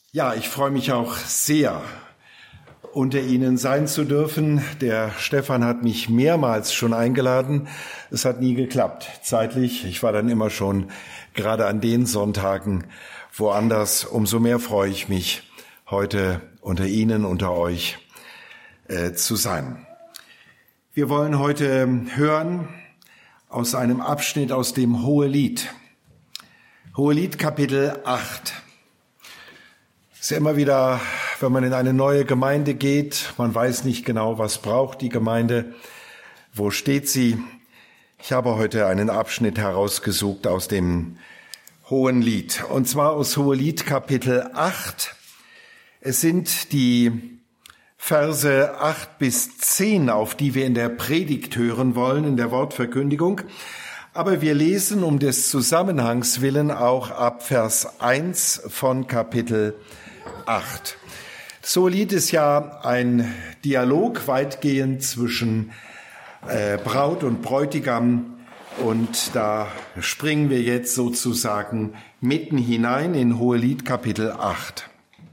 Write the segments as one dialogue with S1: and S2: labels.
S1: Ja, ich freue mich auch sehr, unter Ihnen sein zu dürfen. Der Stefan hat mich mehrmals schon eingeladen. Es hat nie geklappt, zeitlich. Ich war dann immer schon gerade an den Sonntagen woanders. Umso mehr freue ich mich, heute unter Ihnen, unter euch zu sein. Wir wollen heute hören aus einem Abschnitt aus dem Hohelied. Hohelied Kapitel 8. Es ist ja immer wieder, wenn man in eine neue Gemeinde geht, man weiß nicht genau, was braucht die Gemeinde, wo steht sie. Ich habe heute einen Abschnitt herausgesucht aus dem Hohelied, und zwar aus Hohelied Kapitel 8. Es sind die Verse 8 bis 10, auf die wir in der Predigt hören wollen, in der Wortverkündigung. Aber wir lesen um des Zusammenhangs willen auch ab Vers 1 von Kapitel 8. Das Hohelied ist ja ein Dialog weitgehend zwischen Braut und Bräutigam, und da springen wir jetzt sozusagen mitten hinein in Hohelied Kapitel 8.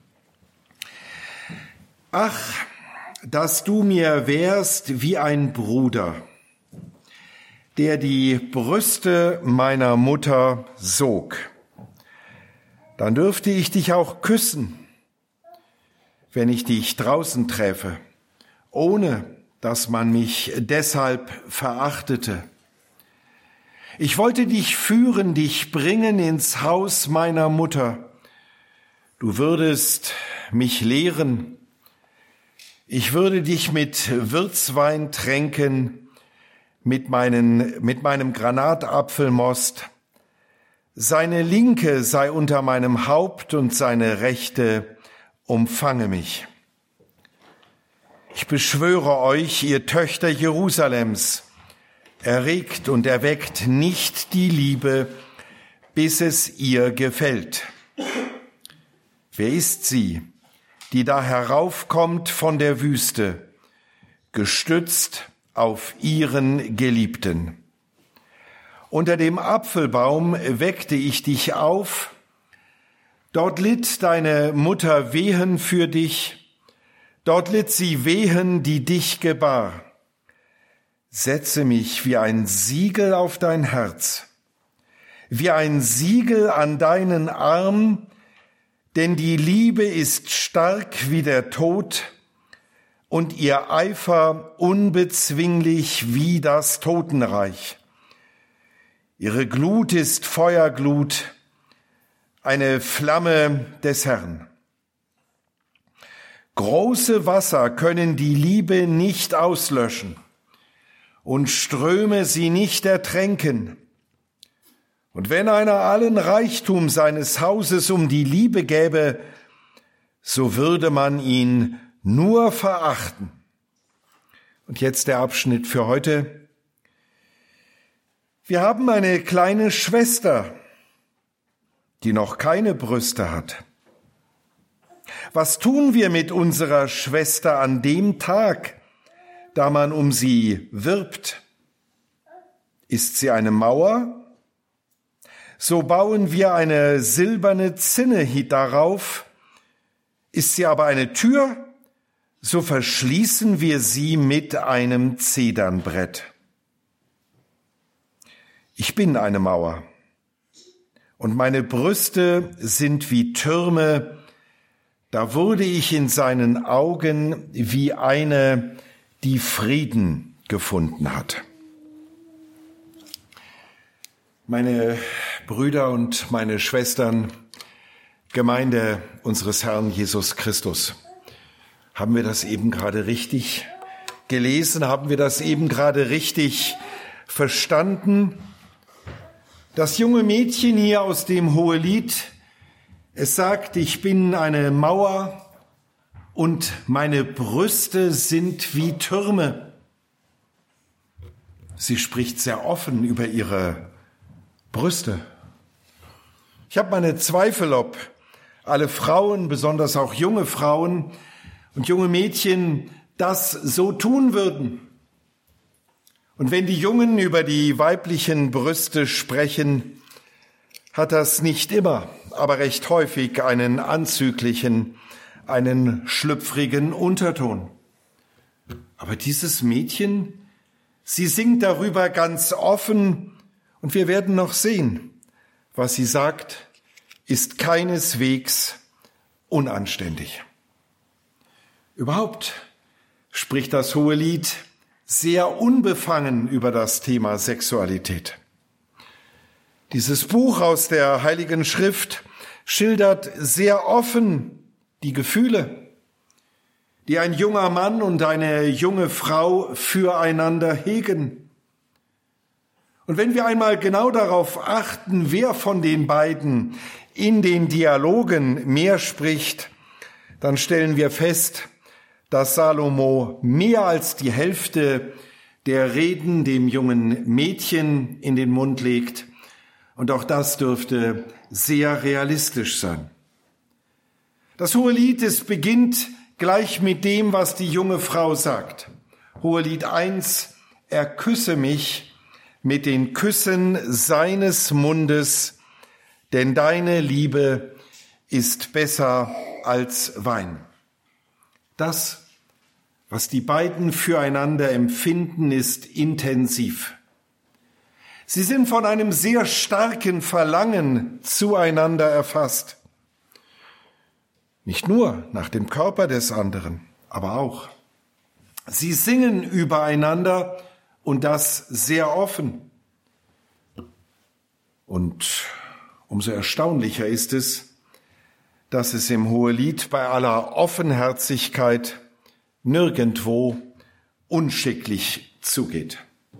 S1: Ach, dass du mir wärst wie ein Bruder, der die Brüste meiner Mutter sog, dann dürfte ich dich auch küssen, wenn ich dich draußen träfe, ohne dass man mich deshalb verachtete. Ich wollte dich führen, dich bringen ins Haus meiner Mutter. Du würdest mich lehren. Ich würde dich mit Würzwein tränken, mit meinem Granatapfelmost. Seine Linke sei unter meinem Haupt und seine Rechte umfange mich. Ich beschwöre euch, ihr Töchter Jerusalems, erregt und erweckt nicht die Liebe, bis es ihr gefällt. Wer ist sie, die da heraufkommt von der Wüste, gestützt auf ihren Geliebten? Unter dem Apfelbaum weckte ich dich auf, dort litt deine Mutter Wehen für dich, dort litt sie Wehen, die dich gebar. Setze mich wie ein Siegel auf dein Herz, wie ein Siegel an deinen Arm, denn die Liebe ist stark wie der Tod und ihr Eifer unbezwinglich wie das Totenreich. Ihre Glut ist Feuerglut, eine Flamme des Herrn. Große Wasser können die Liebe nicht auslöschen und Ströme sie nicht ertränken. Und wenn einer allen Reichtum seines Hauses um die Liebe gäbe, so würde man ihn nur verachten. Und jetzt der Abschnitt für heute. Wir haben eine kleine Schwester, die noch keine Brüste hat. Was tun wir mit unserer Schwester an dem Tag, da man um sie wirbt? Ist sie eine Mauer? So bauen wir eine silberne Zinne darauf. Ist sie aber eine Tür? So verschließen wir sie mit einem Zedernbrett. Ich bin eine Mauer, und meine Brüste sind wie Türme. Da wurde ich in seinen Augen wie eine, die Frieden gefunden hat. Meine Brüder und meine Schwestern, Gemeinde unseres Herrn Jesus Christus, haben wir das eben gerade richtig gelesen? Haben wir das eben gerade richtig verstanden? Das junge Mädchen hier aus dem Hohelied, es sagt, ich bin eine Mauer und meine Brüste sind wie Türme. Sie spricht sehr offen über ihre Brüste. Ich habe meine Zweifel, ob alle Frauen, besonders auch junge Frauen und junge Mädchen, das so tun würden. Und wenn die Jungen über die weiblichen Brüste sprechen, hat das nicht immer, aber recht häufig einen anzüglichen, einen schlüpfrigen Unterton. Aber dieses Mädchen, sie singt darüber ganz offen und wir werden noch sehen, was sie sagt, ist keineswegs unanständig. Überhaupt spricht das Hohelied sehr unbefangen über das Thema Sexualität. Dieses Buch aus der Heiligen Schrift schildert sehr offen die Gefühle, die ein junger Mann und eine junge Frau füreinander hegen. Und wenn wir einmal genau darauf achten, wer von den beiden in den Dialogen mehr spricht, dann stellen wir fest, dass Salomo mehr als die Hälfte der Reden dem jungen Mädchen in den Mund legt. Und auch das dürfte sehr realistisch sein. Das Hohelied, es beginnt gleich mit dem, was die junge Frau sagt. Hohelied 1, er küsse mich mit den Küssen seines Mundes, denn deine Liebe ist besser als Wein. Das, was die beiden füreinander empfinden, ist intensiv. Sie sind von einem sehr starken Verlangen zueinander erfasst. Nicht nur nach dem Körper des anderen, aber auch. Sie singen übereinander und das sehr offen. Und umso erstaunlicher ist es, dass es im Hohelied bei aller Offenherzigkeit nirgendwo unschicklich zugeht.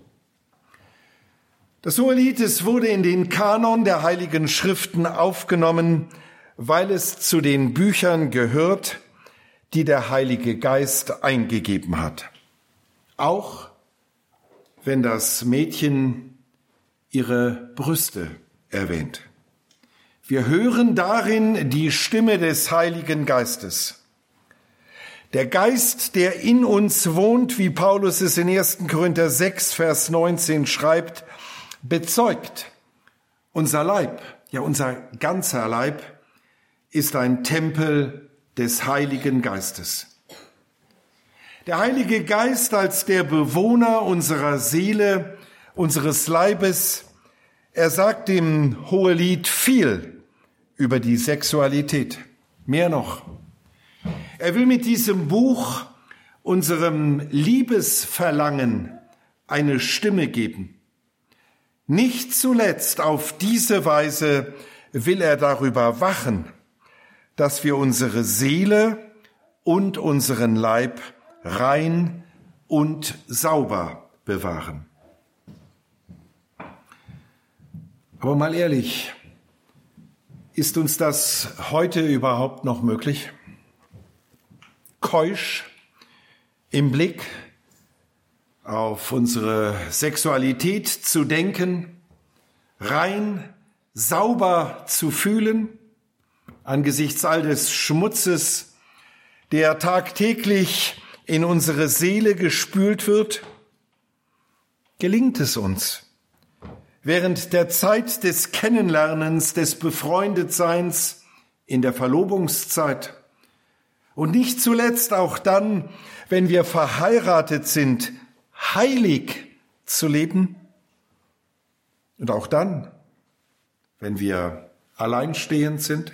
S1: Das Hohelied, es wurde in den Kanon der Heiligen Schriften aufgenommen, weil es zu den Büchern gehört, die der Heilige Geist eingegeben hat. Auch wenn das Mädchen ihre Brüste erwähnt. Wir hören darin die Stimme des Heiligen Geistes. Der Geist, der in uns wohnt, wie Paulus es in 1. Korinther 6, Vers 19 schreibt, bezeugt, unser Leib, ja unser ganzer Leib, ist ein Tempel des Heiligen Geistes. Der Heilige Geist als der Bewohner unserer Seele, unseres Leibes, er sagt im Hohelied viel über die Sexualität. Mehr noch. Er will mit diesem Buch unserem Liebesverlangen eine Stimme geben. Nicht zuletzt auf diese Weise will er darüber wachen, dass wir unsere Seele und unseren Leib rein und sauber bewahren. Aber mal ehrlich, ist uns das heute überhaupt noch möglich? Keusch im Blick auf unsere Sexualität zu denken, rein, sauber zu fühlen, angesichts all des Schmutzes, der tagtäglich in unsere Seele gespült wird? Gelingt es uns, während der Zeit des Kennenlernens, des Befreundetseins, in der Verlobungszeit und nicht zuletzt auch dann, wenn wir verheiratet sind, heilig zu leben? Und auch dann, wenn wir alleinstehend sind?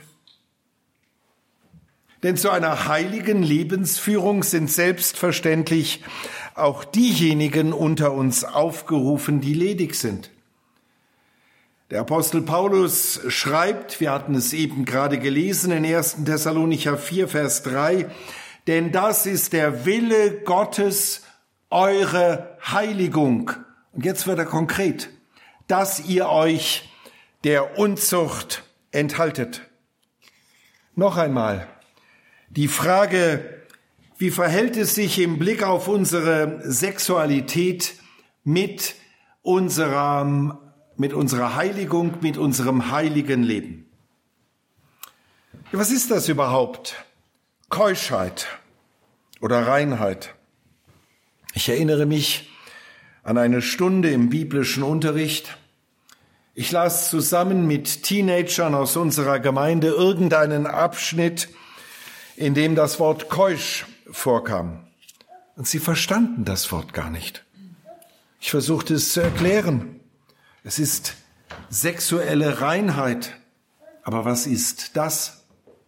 S1: Denn zu einer heiligen Lebensführung sind selbstverständlich auch diejenigen unter uns aufgerufen, die ledig sind. Der Apostel Paulus schreibt, wir hatten es eben gerade gelesen, in 1. Thessalonicher 4, Vers 3, denn das ist der Wille Gottes, eure Heiligung. Und jetzt wird er konkret, dass ihr euch der Unzucht enthaltet. Noch einmal, die Frage, wie verhält es sich im Blick auf unsere Sexualität mit unserer Heiligung, mit unserem heiligen Leben? Ja, was ist das überhaupt? Keuschheit oder Reinheit? Ich erinnere mich an eine Stunde im biblischen Unterricht, Ich las zusammen mit Teenagern aus unserer Gemeinde irgendeinen Abschnitt, in dem das Wort keusch vorkam. Und sie verstanden das Wort gar nicht. Ich versuchte es zu erklären. Es ist sexuelle Reinheit. Aber was ist das?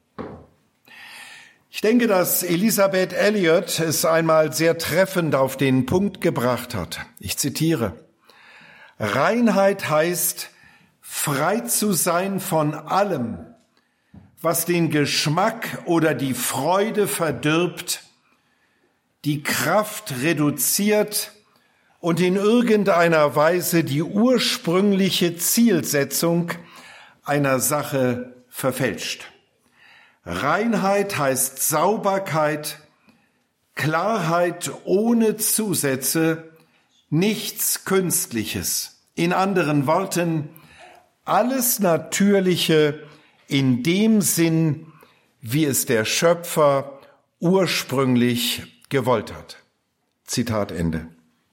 S1: Ich denke, dass Elisabeth Elliot es einmal sehr treffend auf den Punkt gebracht hat. Ich zitiere: Reinheit heißt, frei zu sein von allem, was den Geschmack oder die Freude verdirbt, die Kraft reduziert und in irgendeiner Weise die ursprüngliche Zielsetzung einer Sache verfälscht. Reinheit heißt Sauberkeit, Klarheit ohne Zusätze, nichts Künstliches. In anderen Worten, alles Natürliche in dem Sinn, wie es der Schöpfer ursprünglich gewollt hat. Zitat Ende.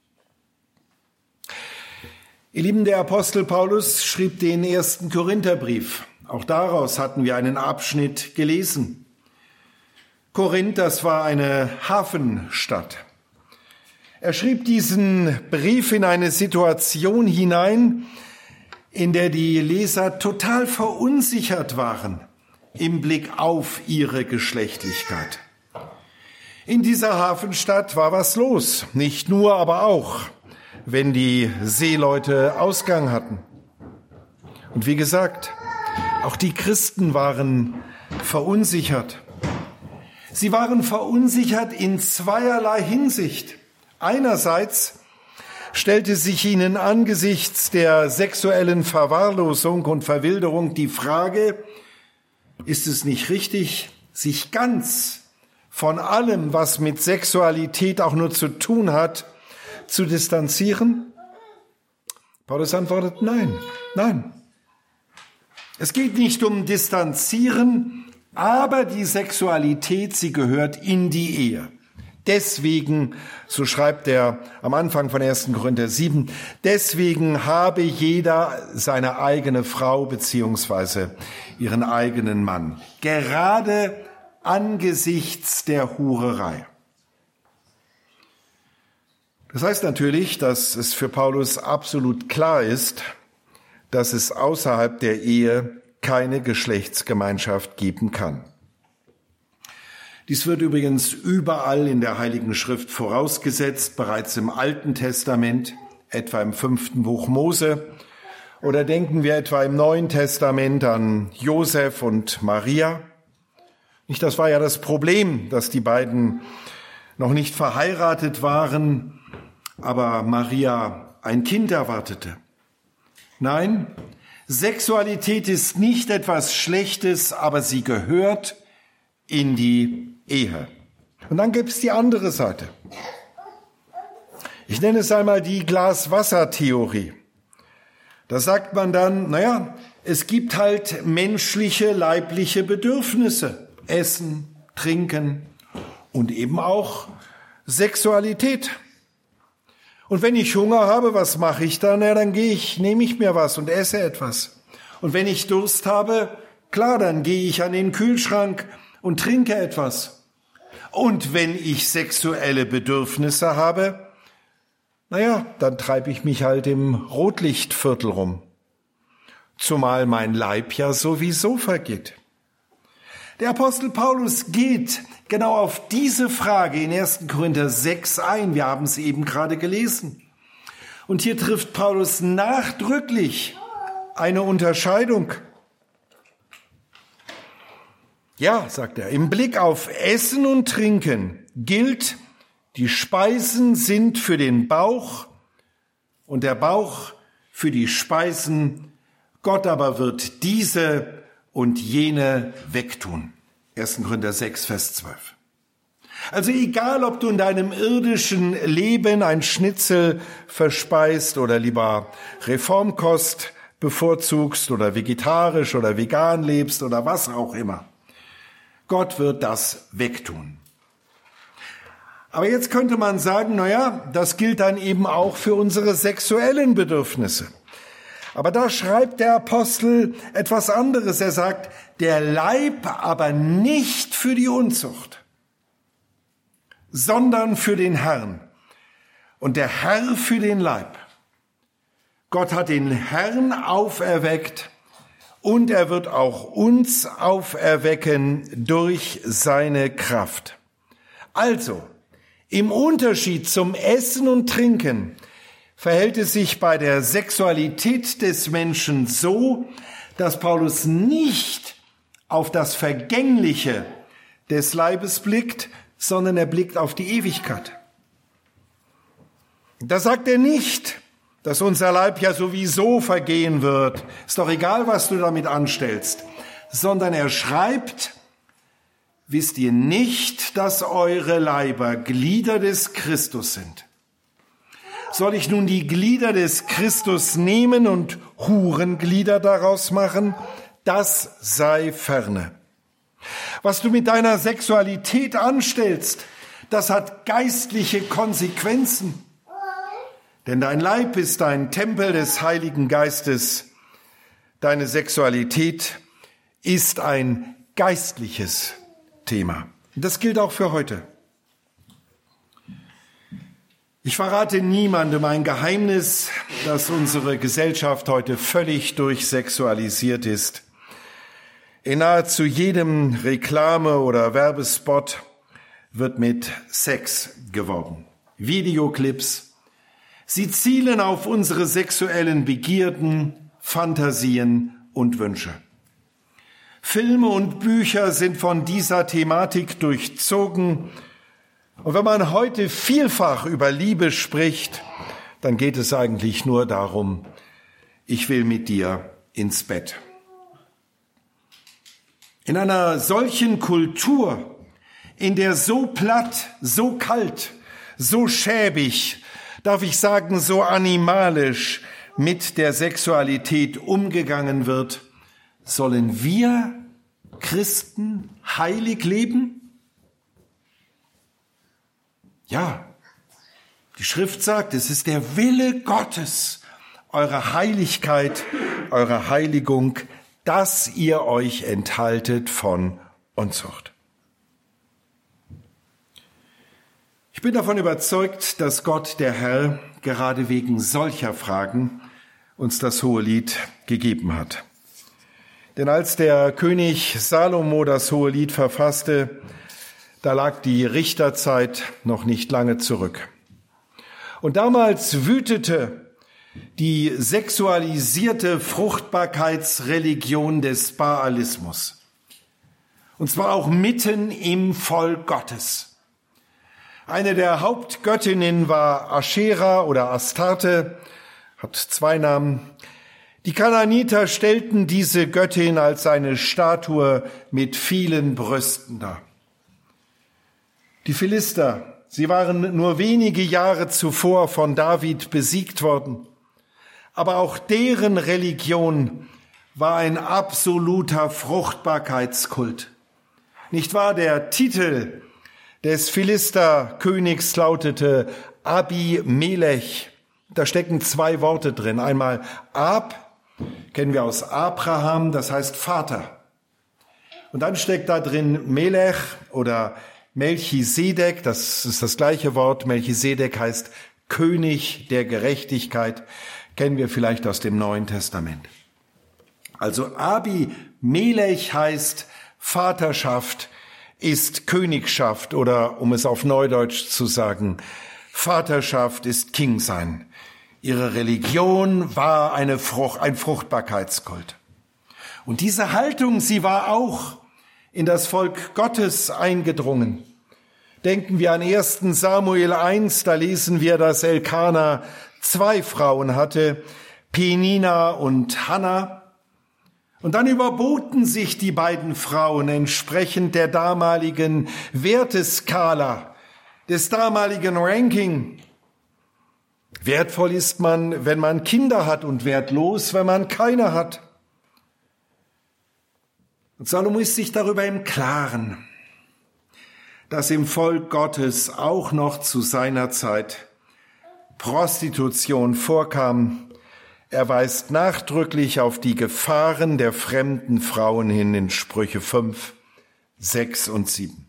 S1: Ihr Lieben, der Apostel Paulus schrieb den 1. Korintherbrief. Auch daraus hatten wir einen Abschnitt gelesen. Korinth, das war eine Hafenstadt. Er schrieb diesen Brief in eine Situation hinein, in der die Leser total verunsichert waren im Blick auf ihre Geschlechtlichkeit. In dieser Hafenstadt war was los, nicht nur, aber auch, wenn die Seeleute Ausgang hatten. Und wie gesagt, auch die Christen waren verunsichert. Sie waren verunsichert in zweierlei Hinsicht. Einerseits stellte sich ihnen angesichts der sexuellen Verwahrlosung und Verwilderung die Frage, ist es nicht richtig, sich ganz von allem, was mit Sexualität auch nur zu tun hat, zu distanzieren? Paulus antwortet, nein. Es geht nicht um Distanzieren, aber die Sexualität, sie gehört in die Ehe. Deswegen, so schreibt er am Anfang von 1. Korinther 7, deswegen habe jeder seine eigene Frau beziehungsweise ihren eigenen Mann, gerade angesichts der Hurerei. Das heißt natürlich, dass es für Paulus absolut klar ist, dass es außerhalb der Ehe keine Geschlechtsgemeinschaft geben kann. Dies wird übrigens überall in der Heiligen Schrift vorausgesetzt, bereits im Alten Testament, etwa im 5. Buch Mose, oder denken wir etwa im Neuen Testament an Josef und Maria. Nicht, das war ja das Problem, dass die beiden noch nicht verheiratet waren, aber Maria ein Kind erwartete. Nein, Sexualität ist nicht etwas Schlechtes, aber sie gehört in die Ehe. Und dann gibt es die andere Seite. Ich nenne es einmal die Glas-Wasser-Theorie. Da sagt man dann, es gibt halt menschliche, leibliche Bedürfnisse. Essen, Trinken und eben auch Sexualität. Und wenn ich Hunger habe, was mache ich dann? Dann nehme ich mir was und esse etwas. Und wenn ich Durst habe, klar, dann gehe ich an den Kühlschrank und trinke etwas. Und wenn ich sexuelle Bedürfnisse habe, dann treibe ich mich halt im Rotlichtviertel rum. Zumal mein Leib ja sowieso vergeht. Der Apostel Paulus geht genau auf diese Frage in 1. Korinther 6 ein. Wir haben es eben gerade gelesen. Und hier trifft Paulus nachdrücklich eine Unterscheidung. Ja, sagt er, im Blick auf Essen und Trinken gilt, die Speisen sind für den Bauch und der Bauch für die Speisen. Gott aber wird diese und jene wegtun. 1. Korinther 6, Vers 12. Also egal, ob du in deinem irdischen Leben ein Schnitzel verspeist oder lieber Reformkost bevorzugst oder vegetarisch oder vegan lebst oder was auch immer. Gott wird das wegtun. Aber jetzt könnte man sagen, das gilt dann eben auch für unsere sexuellen Bedürfnisse. Aber da schreibt der Apostel etwas anderes. Er sagt, der Leib aber nicht für die Unzucht, sondern für den Herrn und der Herr für den Leib. Gott hat den Herrn auferweckt und er wird auch uns auferwecken durch seine Kraft. Also, im Unterschied zum Essen und Trinken verhält es sich bei der Sexualität des Menschen so, dass Paulus nicht auf das Vergängliche des Leibes blickt, sondern er blickt auf die Ewigkeit. Da sagt er nicht, dass unser Leib ja sowieso vergehen wird, ist doch egal, was du damit anstellst, sondern er schreibt, wisst ihr nicht, dass eure Leiber Glieder des Christus sind? Soll ich nun die Glieder des Christus nehmen und Hurenglieder daraus machen? Das sei ferne. Was du mit deiner Sexualität anstellst, das hat geistliche Konsequenzen. Denn dein Leib ist ein Tempel des Heiligen Geistes. Deine Sexualität ist ein geistliches Thema. Das gilt auch für heute. Ich verrate niemandem ein Geheimnis, dass unsere Gesellschaft heute völlig durchsexualisiert ist. In nahezu jedem Reklame- oder Werbespot wird mit Sex geworben. Videoclips. Sie zielen auf unsere sexuellen Begierden, Fantasien und Wünsche. Filme und Bücher sind von dieser Thematik durchzogen. Und wenn man heute vielfach über Liebe spricht, dann geht es eigentlich nur darum, ich will mit dir ins Bett. In einer solchen Kultur, in der so platt, so kalt, so schäbig, darf ich sagen, so animalisch mit der Sexualität umgegangen wird, sollen wir Christen heilig leben? Ja, die Schrift sagt, es ist der Wille Gottes, eure Heiligkeit, eure Heiligung, dass ihr euch enthaltet von Unzucht. Ich bin davon überzeugt, dass Gott, der Herr, gerade wegen solcher Fragen uns das Hohelied gegeben hat. Denn als der König Salomo das Hohelied verfasste, da lag die Richterzeit noch nicht lange zurück. Und damals wütete die sexualisierte Fruchtbarkeitsreligion des Baalismus. Und zwar auch mitten im Volk Gottes. Eine der Hauptgöttinnen war Aschera oder Astarte, hat zwei Namen. Die Kanaaniter stellten diese Göttin als eine Statue mit vielen Brüsten dar. Die Philister, sie waren nur wenige Jahre zuvor von David besiegt worden. Aber auch deren Religion war ein absoluter Fruchtbarkeitskult. Nicht wahr? Der Titel des Philisterkönigs lautete Abimelech. Da stecken zwei Worte drin. Einmal Ab, kennen wir aus Abraham, das heißt Vater. Und dann steckt da drin Melech oder Melchisedek, das ist das gleiche Wort. Melchisedek heißt König der Gerechtigkeit, kennen wir vielleicht aus dem Neuen Testament. Also Abimelech heißt Vaterschaft, ist Königschaft oder, um es auf Neudeutsch zu sagen, Vaterschaft ist Kingsein. Ihre Religion war ein Fruchtbarkeitskult. Und diese Haltung, sie war auch in das Volk Gottes eingedrungen. Denken wir an 1. Samuel 1, da lesen wir, dass Elkana 2 Frauen hatte, Penina und Hannah. Und dann überboten sich die beiden Frauen entsprechend der damaligen Werteskala, des damaligen Ranking. Wertvoll ist man, wenn man Kinder hat, und wertlos, wenn man keine hat. Und Salomo ist sich darüber im Klaren, dass im Volk Gottes auch noch zu seiner Zeit Prostitution vorkam, Er weist nachdrücklich auf die Gefahren der fremden Frauen hin in Sprüche 5, 6 und 7.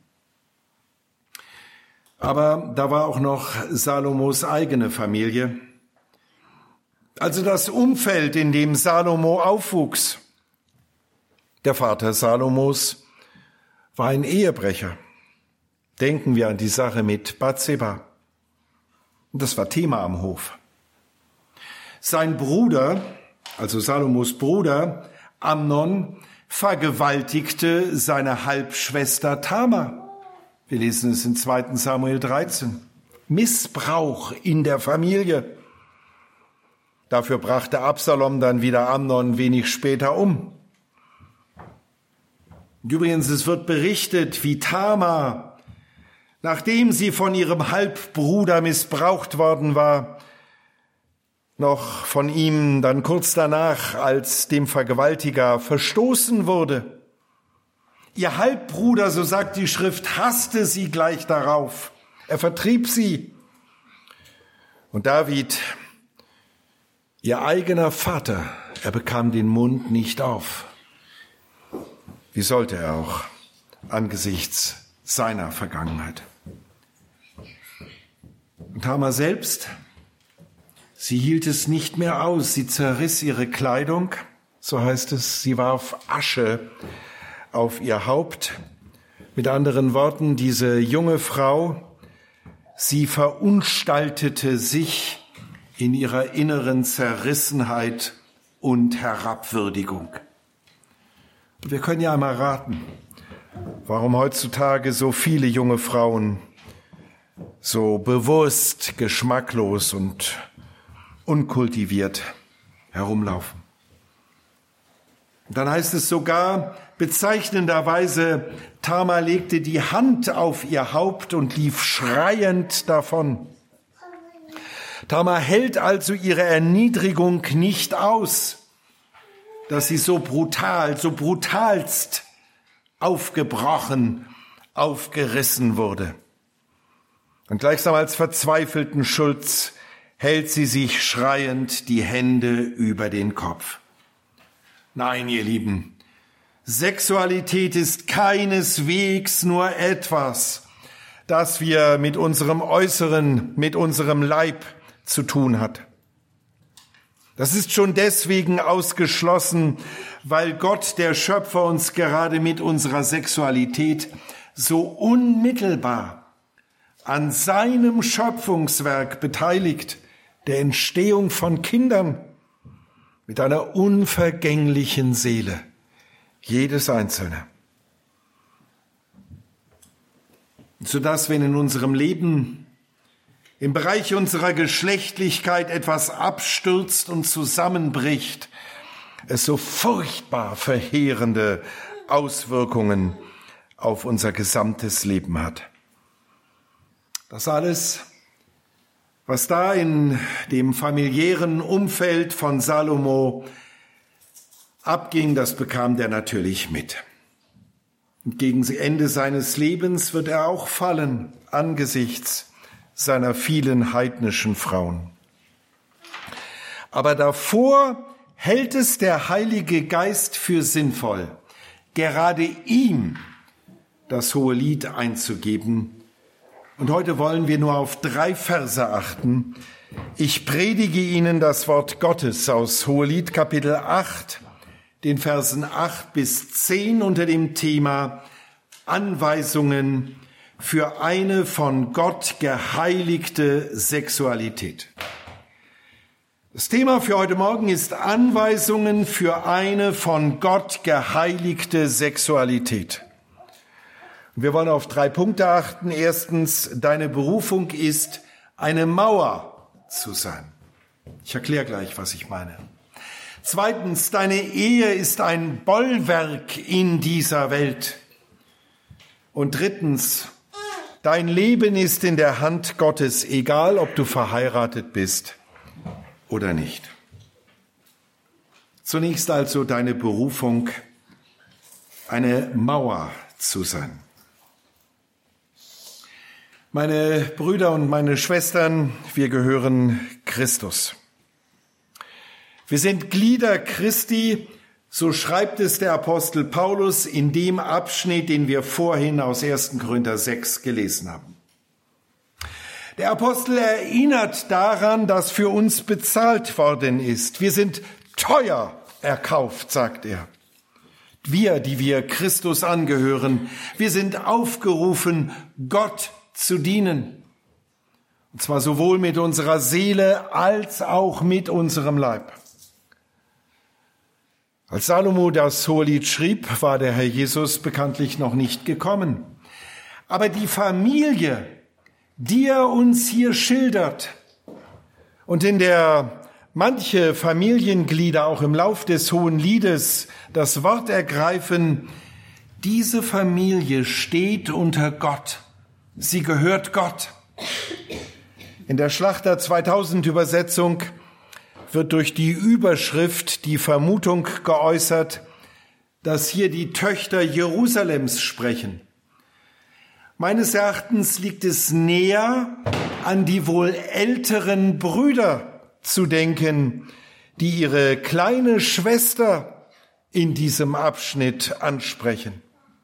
S1: Aber da war auch noch Salomos eigene Familie. Also das Umfeld, in dem Salomo aufwuchs. Der Vater Salomos war ein Ehebrecher. Denken wir an die Sache mit Bathseba. Das war Thema am Hof. Sein Bruder, also Salomos Bruder, Amnon, vergewaltigte seine Halbschwester Tamar. Wir lesen es in 2. Samuel 13. Missbrauch in der Familie. Dafür brachte Absalom dann wieder Amnon wenig später um. Und übrigens, es wird berichtet, wie Tamar, nachdem sie von ihrem Halbbruder missbraucht worden war, noch von ihm dann kurz danach als dem Vergewaltiger verstoßen wurde. Ihr Halbbruder, so sagt die Schrift, hasste sie gleich darauf. Er vertrieb sie. Und David, ihr eigener Vater, er bekam den Mund nicht auf. Wie sollte er auch angesichts seiner Vergangenheit? Und Tamar selbst, sie hielt es nicht mehr aus. Sie zerriss ihre Kleidung, so heißt es, sie warf Asche auf ihr Haupt. Mit anderen Worten, diese junge Frau, sie verunstaltete sich in ihrer inneren Zerrissenheit und Herabwürdigung. Und wir können ja einmal raten, warum heutzutage so viele junge Frauen so bewusst, geschmacklos und unkultiviert herumlaufen. Und dann heißt es sogar bezeichnenderweise, Tamar legte die Hand auf ihr Haupt und lief schreiend davon. Tamar hält also ihre Erniedrigung nicht aus, dass sie so brutal, so brutalst aufgebrochen, aufgerissen wurde. Und gleichsam als verzweifelten Schutz hält sie sich schreiend die Hände über den Kopf. Nein, ihr Lieben, Sexualität ist keineswegs nur etwas, das wir mit unserem Äußeren, mit unserem Leib zu tun hat. Das ist schon deswegen ausgeschlossen, weil Gott, der Schöpfer, uns gerade mit unserer Sexualität so unmittelbar an seinem Schöpfungswerk beteiligt, der Entstehung von Kindern mit einer unvergänglichen Seele, jedes Einzelne. Sodass, wenn in unserem Leben im Bereich unserer Geschlechtlichkeit etwas abstürzt und zusammenbricht, es so furchtbar verheerende Auswirkungen auf unser gesamtes Leben hat. Das alles, was da in dem familiären Umfeld von Salomo abging, das bekam der natürlich mit. Und gegen Ende seines Lebens wird er auch fallen angesichts seiner vielen heidnischen Frauen. Aber davor hält es der Heilige Geist für sinnvoll, gerade ihm das hohe Lied einzugeben. Und heute wollen wir nur auf 3 Verse achten. Ich predige Ihnen das Wort Gottes aus Hohelied Kapitel 8, den Versen 8 bis 10 unter dem Thema Anweisungen für eine von Gott geheiligte Sexualität. Das Thema für heute Morgen ist Anweisungen für eine von Gott geheiligte Sexualität. Wir wollen auf 3 Punkte achten. Erstens, deine Berufung ist, eine Mauer zu sein. Ich erkläre gleich, was ich meine. Zweitens, deine Ehe ist ein Bollwerk in dieser Welt. Und drittens, dein Leben ist in der Hand Gottes, egal ob du verheiratet bist oder nicht. Zunächst also deine Berufung, eine Mauer zu sein. Meine Brüder und meine Schwestern, wir gehören Christus. Wir sind Glieder Christi, so schreibt es der Apostel Paulus in dem Abschnitt, den wir vorhin aus 1. Korinther 6 gelesen haben. Der Apostel erinnert daran, dass für uns bezahlt worden ist. Wir sind teuer erkauft, sagt er. Wir, die wir Christus angehören, wir sind aufgerufen, Gott zu dienen. Und zwar sowohl mit unserer Seele als auch mit unserem Leib. Als Salomo das Hohelied schrieb, war der Herr Jesus bekanntlich noch nicht gekommen. Aber die Familie, die er uns hier schildert und in der manche Familienglieder auch im Lauf des Hohenliedes das Wort ergreifen, diese Familie steht unter Gott. Sie gehört Gott. In der Schlachter 2000 Übersetzung wird durch die Überschrift die Vermutung geäußert, dass hier die Töchter Jerusalems sprechen. Meines Erachtens liegt es näher, an die wohl älteren Brüder zu denken, die ihre kleine Schwester in diesem Abschnitt ansprechen.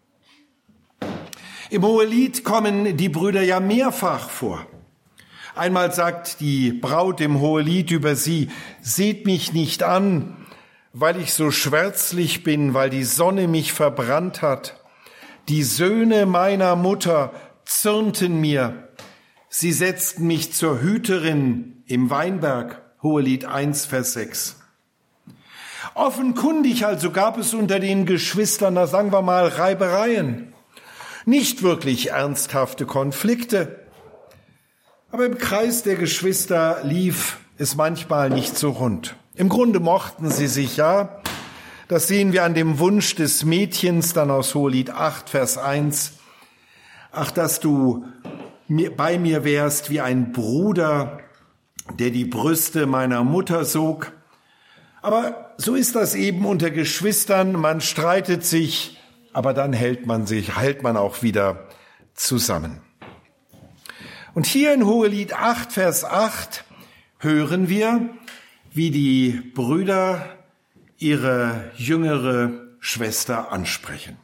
S1: Im Hohelied kommen die Brüder ja mehrfach vor. Einmal sagt die Braut im Hohelied über sie: Seht mich nicht an, weil ich so schwärzlich bin, weil die Sonne mich verbrannt hat. Die Söhne meiner Mutter zürnten mir. Sie setzten mich zur Hüterin im Weinberg. Hohelied 1, Vers 6. Offenkundig also gab es unter den Geschwistern, da sagen wir mal, Reibereien. Nicht wirklich ernsthafte Konflikte. Aber im Kreis der Geschwister lief es manchmal nicht so rund. Im Grunde mochten sie sich ja. Das sehen wir an dem Wunsch des Mädchens, dann aus Hohelied 8, Vers 1. Ach, dass du bei mir wärst wie ein Bruder, der die Brüste meiner Mutter sog. Aber so ist das eben unter Geschwistern. Man streitet sich, aber dann hält man auch wieder zusammen. Und hier in Hohelied 8, Vers 8 hören wir, wie die Brüder ihre jüngere Schwester ansprechen.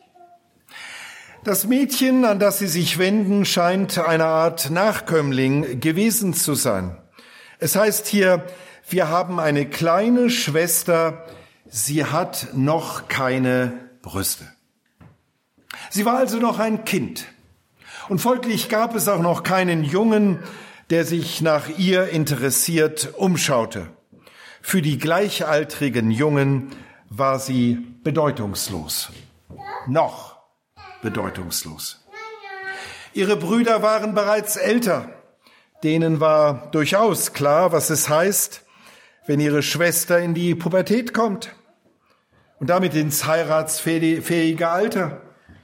S1: Das Mädchen, an das sie sich wenden, scheint eine Art Nachkömmling gewesen zu sein. Es heißt hier, wir haben eine kleine Schwester, sie hat noch keine Brüste. Sie war also noch ein Kind. Und folglich gab es auch noch keinen Jungen, der sich nach ihr interessiert umschaute. Für die gleichaltrigen Jungen war sie bedeutungslos. Noch bedeutungslos. Ihre Brüder waren bereits älter. Denen war durchaus klar, was es heißt, wenn ihre Schwester in die Pubertät kommt und damit ins heiratsfähige Alter.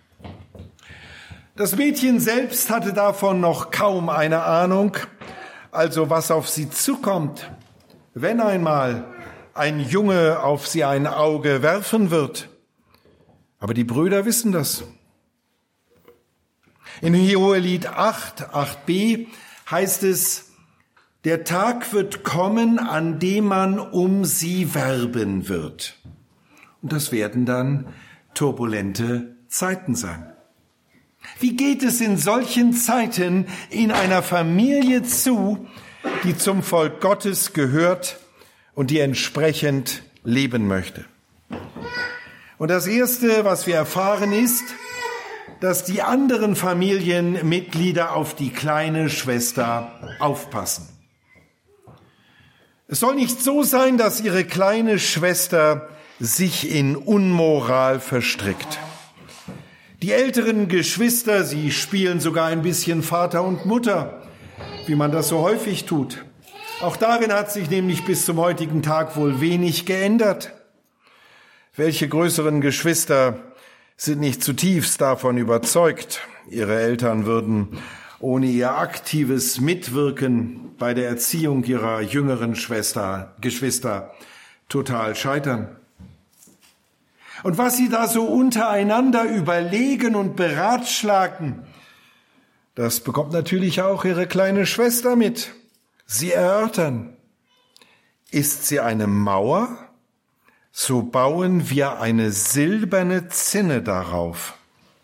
S1: Das Mädchen selbst hatte davon noch kaum eine Ahnung, also was auf sie zukommt, wenn einmal ein Junge auf sie ein Auge werfen wird. Aber die Brüder wissen das. In Hohelied 8, 8b heißt es, der Tag wird kommen, an dem man um sie werben wird. Und das werden dann turbulente Zeiten sein. Wie geht es in solchen Zeiten in einer Familie zu, die zum Volk Gottes gehört und die entsprechend leben möchte? Und das Erste, was wir erfahren, ist, dass die anderen Familienmitglieder auf die kleine Schwester aufpassen. Es soll nicht so sein, dass ihre kleine Schwester sich in Unmoral verstrickt. Die älteren Geschwister, sie spielen sogar ein bisschen Vater und Mutter, wie man das so häufig tut. Auch darin hat sich nämlich bis zum heutigen Tag wohl wenig geändert. Welche größeren Geschwister sind nicht zutiefst davon überzeugt, ihre Eltern würden ohne ihr aktives Mitwirken bei der Erziehung ihrer jüngeren Geschwister total scheitern? Und was sie da so untereinander überlegen und beratschlagen, das bekommt natürlich auch ihre kleine Schwester mit. Sie erörtern. Ist sie eine Mauer, so bauen wir eine silberne Zinne darauf.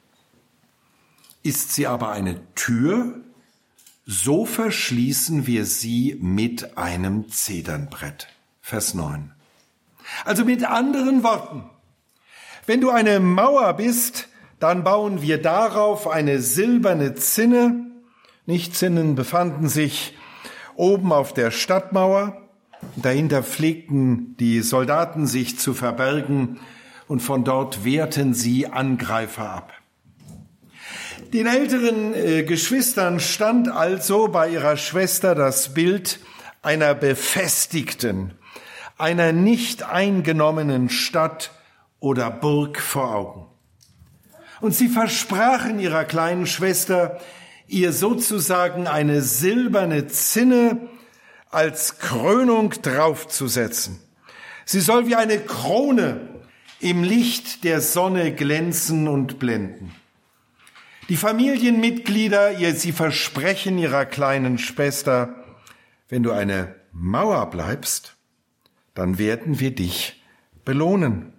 S1: Ist sie aber eine Tür, so verschließen wir sie mit einem Zedernbrett. Vers 9. Also mit anderen Worten, wenn du eine Mauer bist, dann bauen wir darauf eine silberne Zinne. Nicht Zinnen befanden sich oben auf der Stadtmauer. Dahinter pflegten die Soldaten sich zu verbergen und von dort wehrten sie Angreifer ab. Den älteren Geschwistern stand also bei ihrer Schwester das Bild einer befestigten, einer nicht eingenommenen Stadt oder Burg vor Augen. Und sie versprachen ihrer kleinen Schwester, ihr sozusagen eine silberne Zinne als Krönung draufzusetzen. Sie soll wie eine Krone im Licht der Sonne glänzen und blenden. Die Familienmitglieder, sie versprechen ihrer kleinen Schwester, wenn du eine Mauer bleibst, dann werden wir dich belohnen.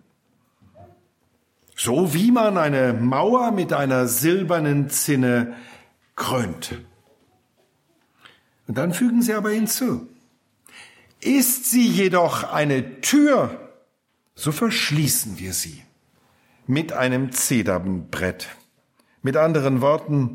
S1: So wie man eine Mauer mit einer silbernen Zinne krönt. Und dann fügen sie aber hinzu, ist sie jedoch eine Tür, so verschließen wir sie mit einem Zedernbrett. Mit anderen Worten,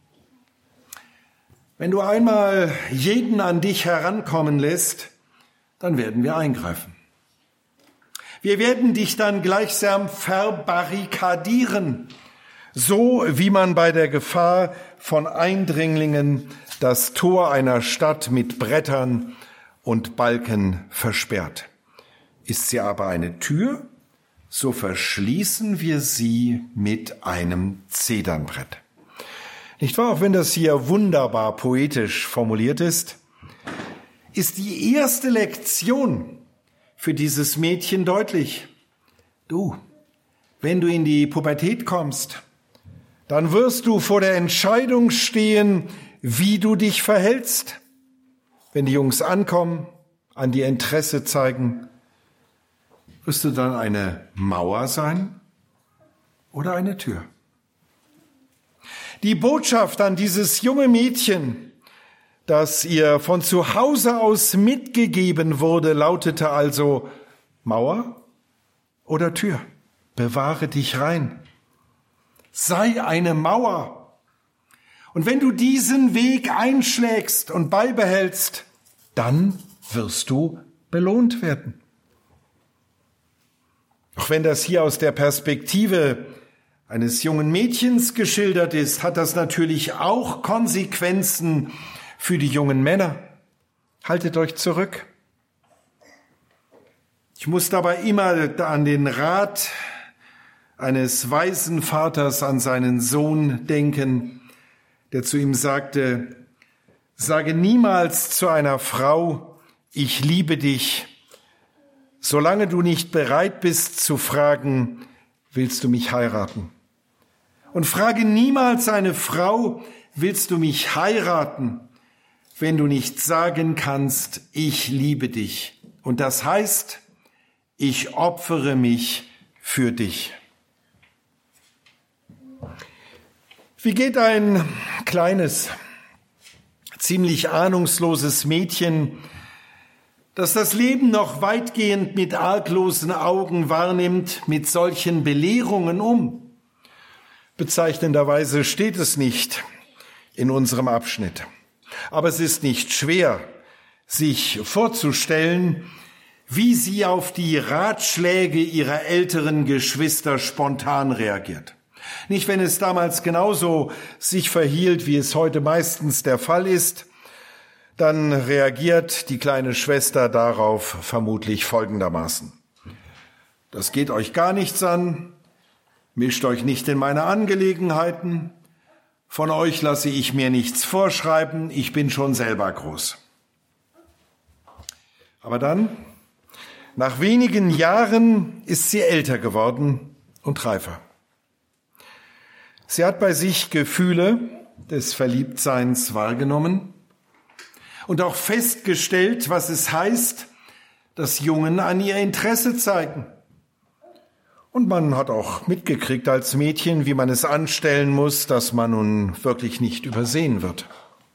S1: wenn du einmal jeden an dich herankommen lässt, dann werden wir eingreifen. Wir werden dich dann gleichsam verbarrikadieren, so wie man bei der Gefahr von Eindringlingen das Tor einer Stadt mit Brettern und Balken versperrt. Ist sie aber eine Tür, so verschließen wir sie mit einem Zedernbrett. Nicht wahr? Auch wenn das hier wunderbar poetisch formuliert ist die erste Lektion für dieses Mädchen deutlich. Du, wenn du in die Pubertät kommst, dann wirst du vor der Entscheidung stehen, wie du dich verhältst. Wenn die Jungs ankommen, an dir Interesse zeigen, wirst du dann eine Mauer sein oder eine Tür? Die Botschaft an dieses junge Mädchen, das ihr von zu Hause aus mitgegeben wurde, lautete also Mauer oder Tür. Bewahre dich rein. Sei eine Mauer. Und wenn du diesen Weg einschlägst und beibehältst, dann wirst du belohnt werden. Auch wenn das hier aus der Perspektive eines jungen Mädchens geschildert ist, hat das natürlich auch Konsequenzen für die jungen Männer. Haltet euch zurück. Ich muss dabei immer an den Rat eines weisen Vaters an seinen Sohn denken, der zu ihm sagte, sage niemals zu einer Frau, ich liebe dich, solange du nicht bereit bist zu fragen, willst du mich heiraten? Und frage niemals eine Frau, willst du mich heiraten, wenn du nicht sagen kannst, ich liebe dich. Und das heißt, ich opfere mich für dich. Wie geht ein kleines, ziemlich ahnungsloses Mädchen, das das Leben noch weitgehend mit arglosen Augen wahrnimmt, mit solchen Belehrungen um? Bezeichnenderweise steht es nicht in unserem Abschnitt. Aber es ist nicht schwer, sich vorzustellen, wie sie auf die Ratschläge ihrer älteren Geschwister spontan reagiert. Nicht, wenn es damals genauso sich verhielt, wie es heute meistens der Fall ist, dann reagiert die kleine Schwester darauf vermutlich folgendermaßen. Das geht euch gar nichts an, mischt euch nicht in meine Angelegenheiten, von euch lasse ich mir nichts vorschreiben, ich bin schon selber groß. Aber dann, nach wenigen Jahren, ist sie älter geworden und reifer. Sie hat bei sich Gefühle des Verliebtseins wahrgenommen und auch festgestellt, was es heißt, dass Jungen an ihr Interesse zeigen. Und man hat auch mitgekriegt als Mädchen, wie man es anstellen muss, dass man nun wirklich nicht übersehen wird.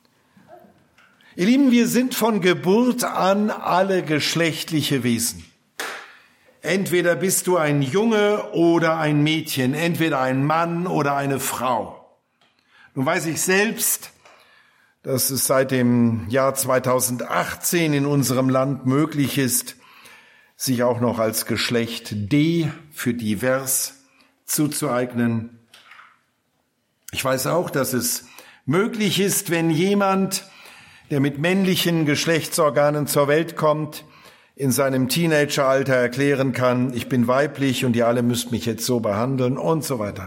S1: Ihr Lieben, wir sind von Geburt an alle geschlechtliche Wesen. Entweder bist du ein Junge oder ein Mädchen, entweder ein Mann oder eine Frau. Nun weiß ich selbst, dass es seit dem Jahr 2018 in unserem Land möglich ist, sich auch noch als Geschlecht D für divers zuzueignen. Ich weiß auch, dass es möglich ist, wenn jemand, der mit männlichen Geschlechtsorganen zur Welt kommt, in seinem Teenageralter erklären kann, ich bin weiblich und ihr alle müsst mich jetzt so behandeln und so weiter.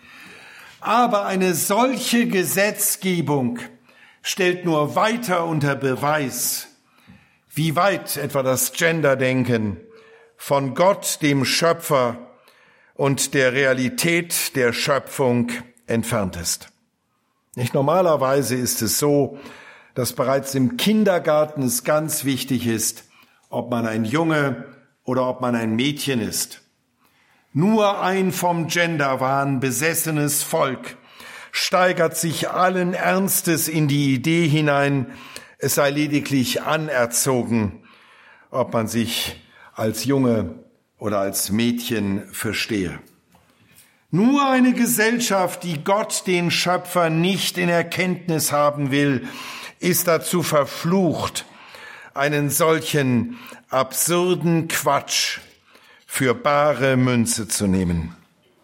S1: Aber eine solche Gesetzgebung stellt nur weiter unter Beweis, wie weit etwa das Genderdenken von Gott, dem Schöpfer, und der Realität der Schöpfung entfernt ist. Nicht normalerweise ist es so, dass bereits im Kindergarten es ganz wichtig ist, ob man ein Junge oder ob man ein Mädchen ist. Nur ein vom Genderwahn besessenes Volk steigert sich allen Ernstes in die Idee hinein, es sei lediglich anerzogen, ob man sich als Junge oder als Mädchen verstehe. Nur eine Gesellschaft, die Gott, den Schöpfer, nicht in Erkenntnis haben will, ist dazu verflucht, einen solchen absurden Quatsch für bare Münze zu nehmen.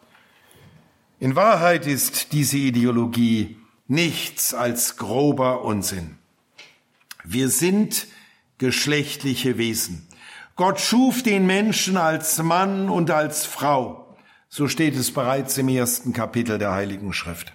S1: In Wahrheit ist diese Ideologie nichts als grober Unsinn. Wir sind geschlechtliche Wesen. Gott schuf den Menschen als Mann und als Frau. So steht es bereits im 1. Kapitel der Heiligen Schrift.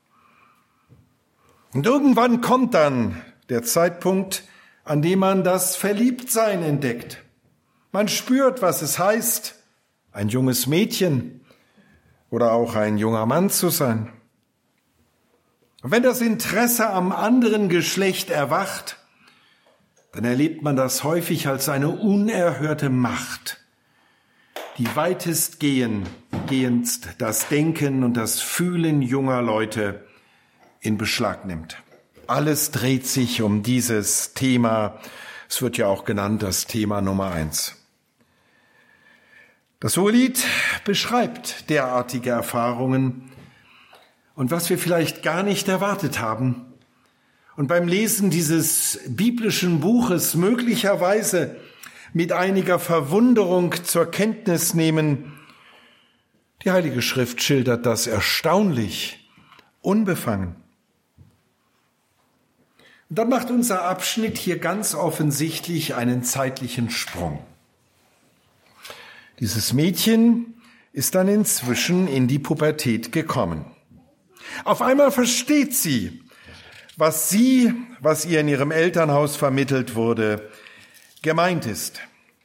S1: Und irgendwann kommt dann der Zeitpunkt, an dem man das Verliebtsein entdeckt. Man spürt, was es heißt, ein junges Mädchen oder auch ein junger Mann zu sein. Und wenn das Interesse am anderen Geschlecht erwacht, dann erlebt man das häufig als eine unerhörte Macht, die weitestgehend das Denken und das Fühlen junger Leute in Beschlag nimmt. Alles dreht sich um dieses Thema. Es wird ja auch genannt das Thema Nummer 1. Das Hohelied beschreibt derartige Erfahrungen und was wir vielleicht gar nicht erwartet haben und beim Lesen dieses biblischen Buches möglicherweise mit einiger Verwunderung zur Kenntnis nehmen. Die Heilige Schrift schildert das erstaunlich, unbefangen. Und dann macht unser Abschnitt hier ganz offensichtlich einen zeitlichen Sprung. Dieses Mädchen ist dann inzwischen in die Pubertät gekommen. Auf einmal versteht sie, was ihr in ihrem Elternhaus vermittelt wurde, gemeint ist.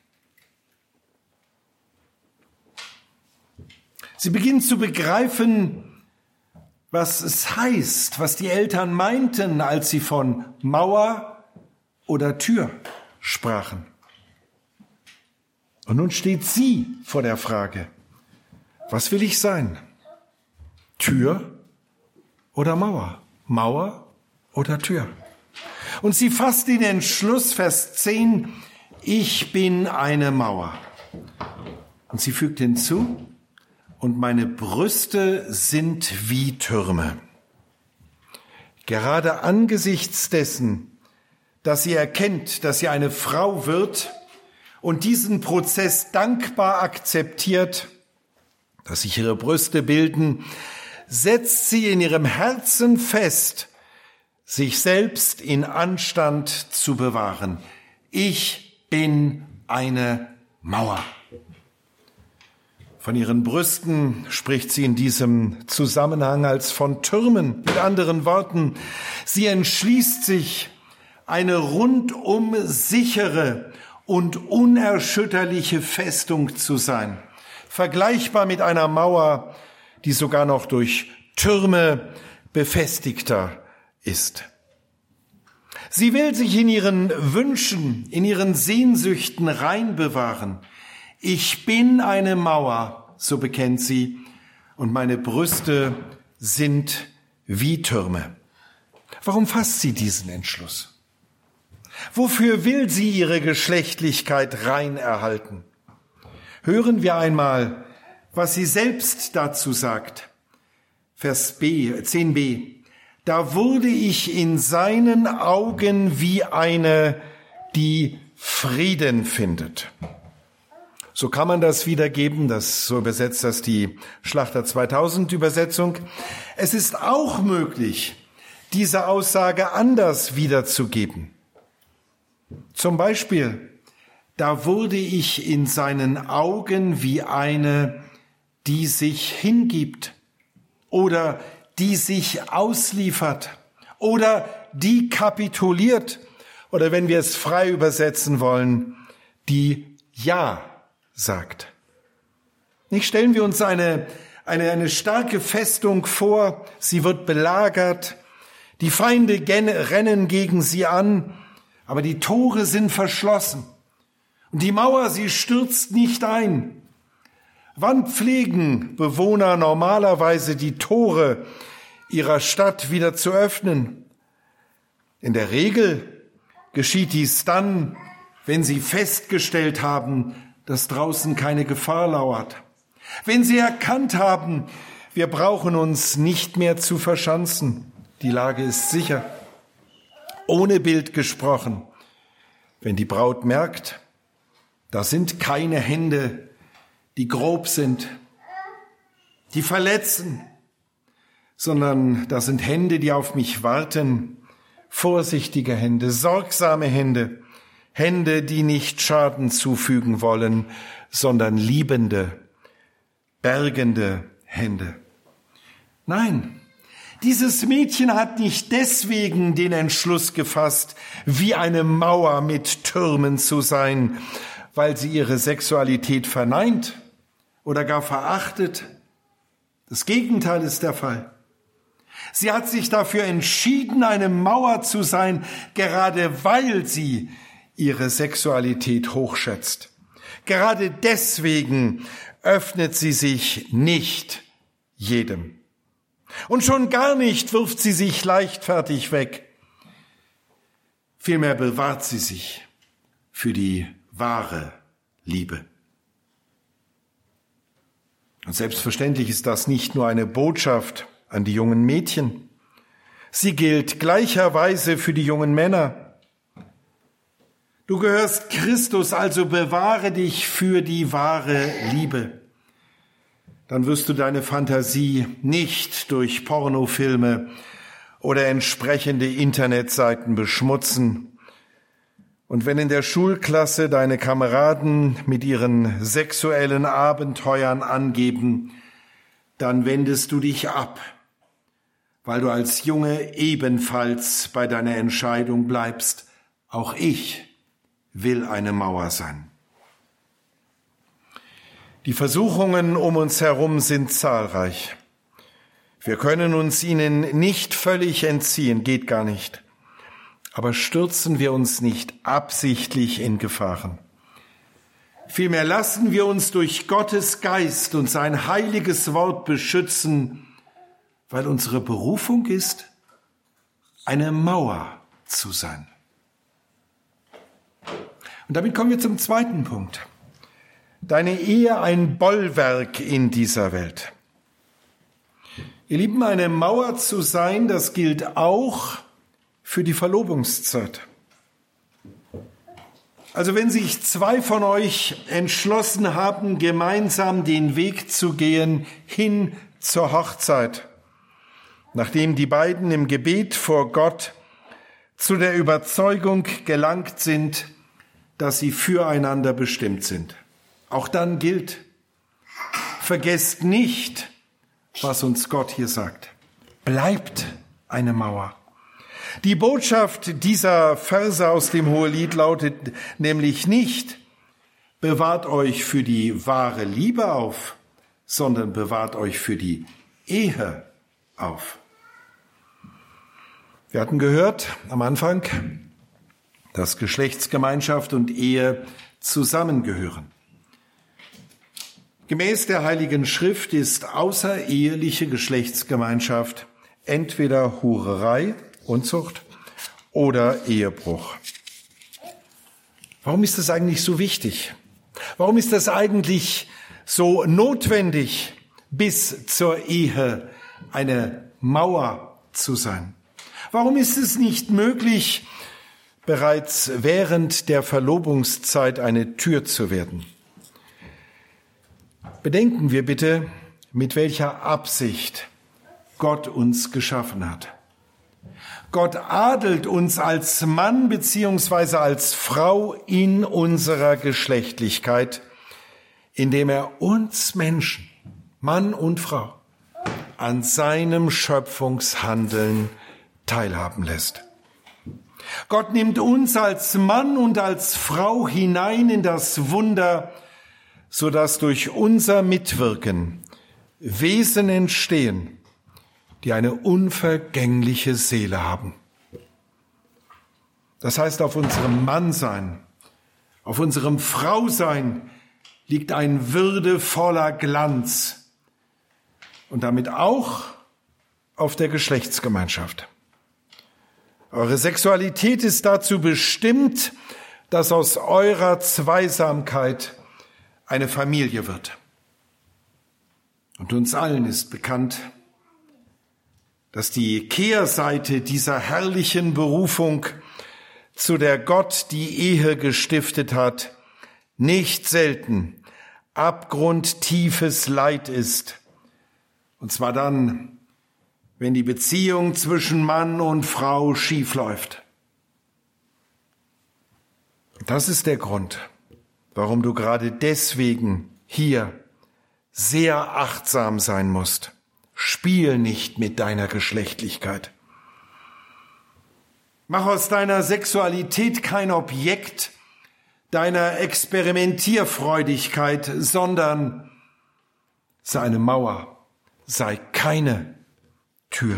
S1: Sie beginnt zu begreifen, was es heißt, was die Eltern meinten, als sie von Mauer oder Tür sprachen. Und nun steht sie vor der Frage, was will ich sein? Tür oder Mauer? Mauer oder Tür? Und sie fasst den Entschluss, Vers 10, ich bin eine Mauer. Und sie fügt hinzu, und meine Brüste sind wie Türme. Gerade angesichts dessen, dass sie erkennt, dass sie eine Frau wird und diesen Prozess dankbar akzeptiert, dass sich ihre Brüste bilden, setzt sie in ihrem Herzen fest, sich selbst in Anstand zu bewahren. Ich bin eine Mauer. Von ihren Brüsten spricht sie in diesem Zusammenhang als von Türmen. Mit anderen Worten, sie entschließt sich, eine rundum sichere und unerschütterliche Festung zu sein. Vergleichbar mit einer Mauer, die sogar noch durch Türme befestigter ist. Sie will sich in ihren Wünschen, in ihren Sehnsüchten rein bewahren. Ich bin eine Mauer, so bekennt sie, und meine Brüste sind wie Türme. Warum fasst sie diesen Entschluss? Wofür will sie ihre Geschlechtlichkeit rein erhalten? Hören wir einmal, was sie selbst dazu sagt. Vers 10b. Da wurde ich in seinen Augen wie eine, die Frieden findet. So kann man das wiedergeben, so übersetzt das die Schlachter 2000 Übersetzung. Es ist auch möglich, diese Aussage anders wiederzugeben. Zum Beispiel, da wurde ich in seinen Augen wie eine, die sich hingibt oder die sich ausliefert oder die kapituliert oder wenn wir es frei übersetzen wollen, die Ja sagt. Nicht stellen wir uns eine starke Festung vor, sie wird belagert, die Feinde rennen gegen sie an, aber die Tore sind verschlossen und die Mauer, sie stürzt nicht ein. Wann pflegen Bewohner normalerweise die Tore ihrer Stadt wieder zu öffnen? In der Regel geschieht dies dann, wenn sie festgestellt haben, dass draußen keine Gefahr lauert. Wenn sie erkannt haben, wir brauchen uns nicht mehr zu verschanzen. Die Lage ist sicher. Ohne Bild gesprochen. Wenn die Braut merkt, da sind keine Hände, die grob sind, die verletzen, sondern das sind Hände, die auf mich warten, vorsichtige Hände, sorgsame Hände, Hände, die nicht Schaden zufügen wollen, sondern liebende, bergende Hände. Nein, dieses Mädchen hat nicht deswegen den Entschluss gefasst, wie eine Mauer mit Türmen zu sein, weil sie ihre Sexualität verneint oder gar verachtet. Das Gegenteil ist der Fall. Sie hat sich dafür entschieden, eine Mauer zu sein, gerade weil sie ihre Sexualität hochschätzt. Gerade deswegen öffnet sie sich nicht jedem. Und schon gar nicht wirft sie sich leichtfertig weg. Vielmehr bewahrt sie sich für die wahre Liebe. Und selbstverständlich ist das nicht nur eine Botschaft an die jungen Mädchen. Sie gilt gleicherweise für die jungen Männer. Du gehörst Christus, also bewahre dich für die wahre Liebe. Dann wirst du deine Fantasie nicht durch Pornofilme oder entsprechende Internetseiten beschmutzen. Und wenn in der Schulklasse deine Kameraden mit ihren sexuellen Abenteuern angeben, dann wendest du dich ab, weil du als Junge ebenfalls bei deiner Entscheidung bleibst. Auch ich will eine Mauer sein. Die Versuchungen um uns herum sind zahlreich. Wir können uns ihnen nicht völlig entziehen, geht gar nicht. Aber stürzen wir uns nicht absichtlich in Gefahren. Vielmehr lassen wir uns durch Gottes Geist und sein heiliges Wort beschützen, weil unsere Berufung ist, eine Mauer zu sein. Und damit kommen wir zum zweiten Punkt. Deine Ehe ein Bollwerk in dieser Welt. Ihr Lieben, eine Mauer zu sein, das gilt auch für die Verlobungszeit. Also wenn sich zwei von euch entschlossen haben, gemeinsam den Weg zu gehen hin zur Hochzeit, nachdem die beiden im Gebet vor Gott zu der Überzeugung gelangt sind, dass sie füreinander bestimmt sind. Auch dann gilt, vergesst nicht, was uns Gott hier sagt. Bleibt eine Mauer. Die Botschaft dieser Verse aus dem Hohelied lautet nämlich nicht, bewahrt euch für die wahre Liebe auf, sondern bewahrt euch für die Ehe auf. Wir hatten gehört am Anfang, dass Geschlechtsgemeinschaft und Ehe zusammengehören. Gemäß der Heiligen Schrift ist außereheliche Geschlechtsgemeinschaft entweder Hurerei, Unzucht oder Ehebruch. Warum ist das eigentlich so wichtig? Warum ist das eigentlich so notwendig, bis zur Ehe eine Mauer zu sein? Warum ist es nicht möglich, bereits während der Verlobungszeit eine Tür zu werden? Bedenken wir bitte, mit welcher Absicht Gott uns geschaffen hat. Gott adelt uns als Mann bzw. als Frau in unserer Geschlechtlichkeit, indem er uns Menschen, Mann und Frau, an seinem Schöpfungshandeln teilhaben lässt. Gott nimmt uns als Mann und als Frau hinein in das Wunder, sodass durch unser Mitwirken Wesen entstehen, die eine unvergängliche Seele haben. Das heißt, auf unserem Mannsein, auf unserem Frausein liegt ein würdevoller Glanz und damit auch auf der Geschlechtsgemeinschaft. Eure Sexualität ist dazu bestimmt, dass aus eurer Zweisamkeit eine Familie wird. Und uns allen ist bekannt, dass die Kehrseite dieser herrlichen Berufung, zu der Gott die Ehe gestiftet hat, nicht selten abgrundtiefes Leid ist. Und zwar dann, wenn die Beziehung zwischen Mann und Frau schief läuft. Das ist der Grund, warum du gerade deswegen hier sehr achtsam sein musst. Spiel nicht mit deiner Geschlechtlichkeit. Mach aus deiner Sexualität kein Objekt deiner Experimentierfreudigkeit, sondern sei eine Mauer, sei keine Tür.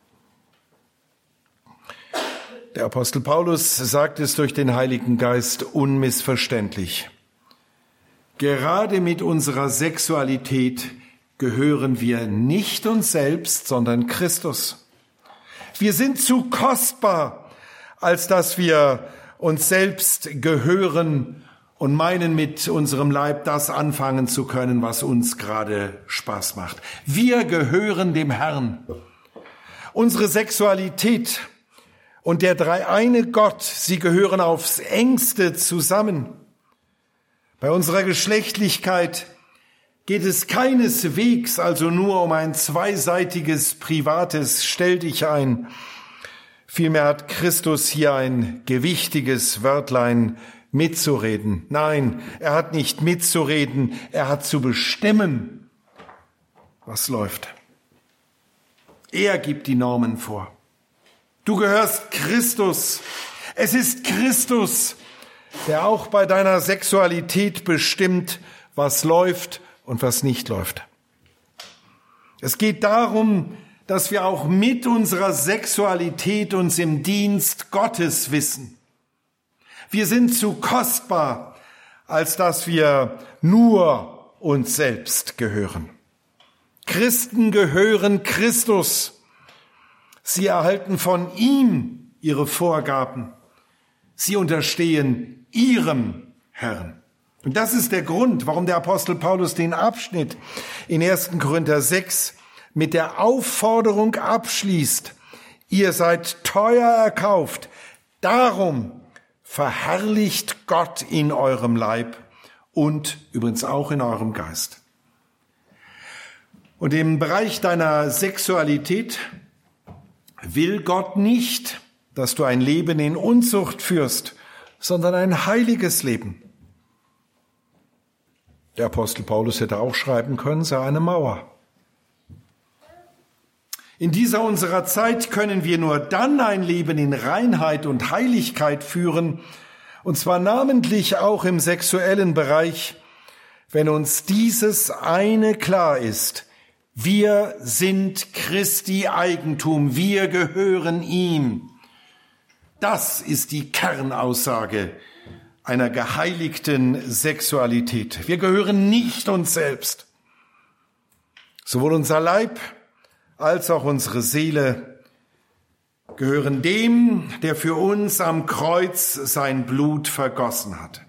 S1: Der Apostel Paulus sagt es durch den Heiligen Geist unmissverständlich. Gerade mit unserer Sexualität gehören wir nicht uns selbst, sondern Christus. Wir sind zu kostbar, als dass wir uns selbst gehören und meinen, mit unserem Leib das anfangen zu können, was uns gerade Spaß macht. Wir gehören dem Herrn. Unsere Sexualität und der dreieine Gott, sie gehören aufs engste zusammen. Bei unserer Geschlechtlichkeit geht es keineswegs also nur um ein zweiseitiges, privates Stell dich ein. Vielmehr hat Christus hier ein gewichtiges Wörtlein mitzureden. Nein, er hat nicht mitzureden, er hat zu bestimmen, was läuft. Er gibt die Normen vor. Du gehörst Christus. Es ist Christus, der auch bei deiner Sexualität bestimmt, was läuft und was nicht läuft. Es geht darum, dass wir auch mit unserer Sexualität uns im Dienst Gottes wissen. Wir sind zu kostbar, als dass wir nur uns selbst gehören. Christen gehören Christus. Sie erhalten von ihm ihre Vorgaben. Sie unterstehen ihrem Herrn. Und das ist der Grund, warum der Apostel Paulus den Abschnitt in 1. Korinther 6 mit der Aufforderung abschließt: Ihr seid teuer erkauft, darum verherrlicht Gott in eurem Leib und übrigens auch in eurem Geist. Und im Bereich deiner Sexualität will Gott nicht, dass du ein Leben in Unzucht führst, sondern ein heiliges Leben. Der Apostel Paulus hätte auch schreiben können, sei eine Mauer. In dieser unserer Zeit können wir nur dann ein Leben in Reinheit und Heiligkeit führen, und zwar namentlich auch im sexuellen Bereich, wenn uns dieses eine klar ist: Wir sind Christi Eigentum, wir gehören ihm. Das ist die Kernaussage einer geheiligten Sexualität. Wir gehören nicht uns selbst. Sowohl unser Leib als auch unsere Seele gehören dem, der für uns am Kreuz sein Blut vergossen hat.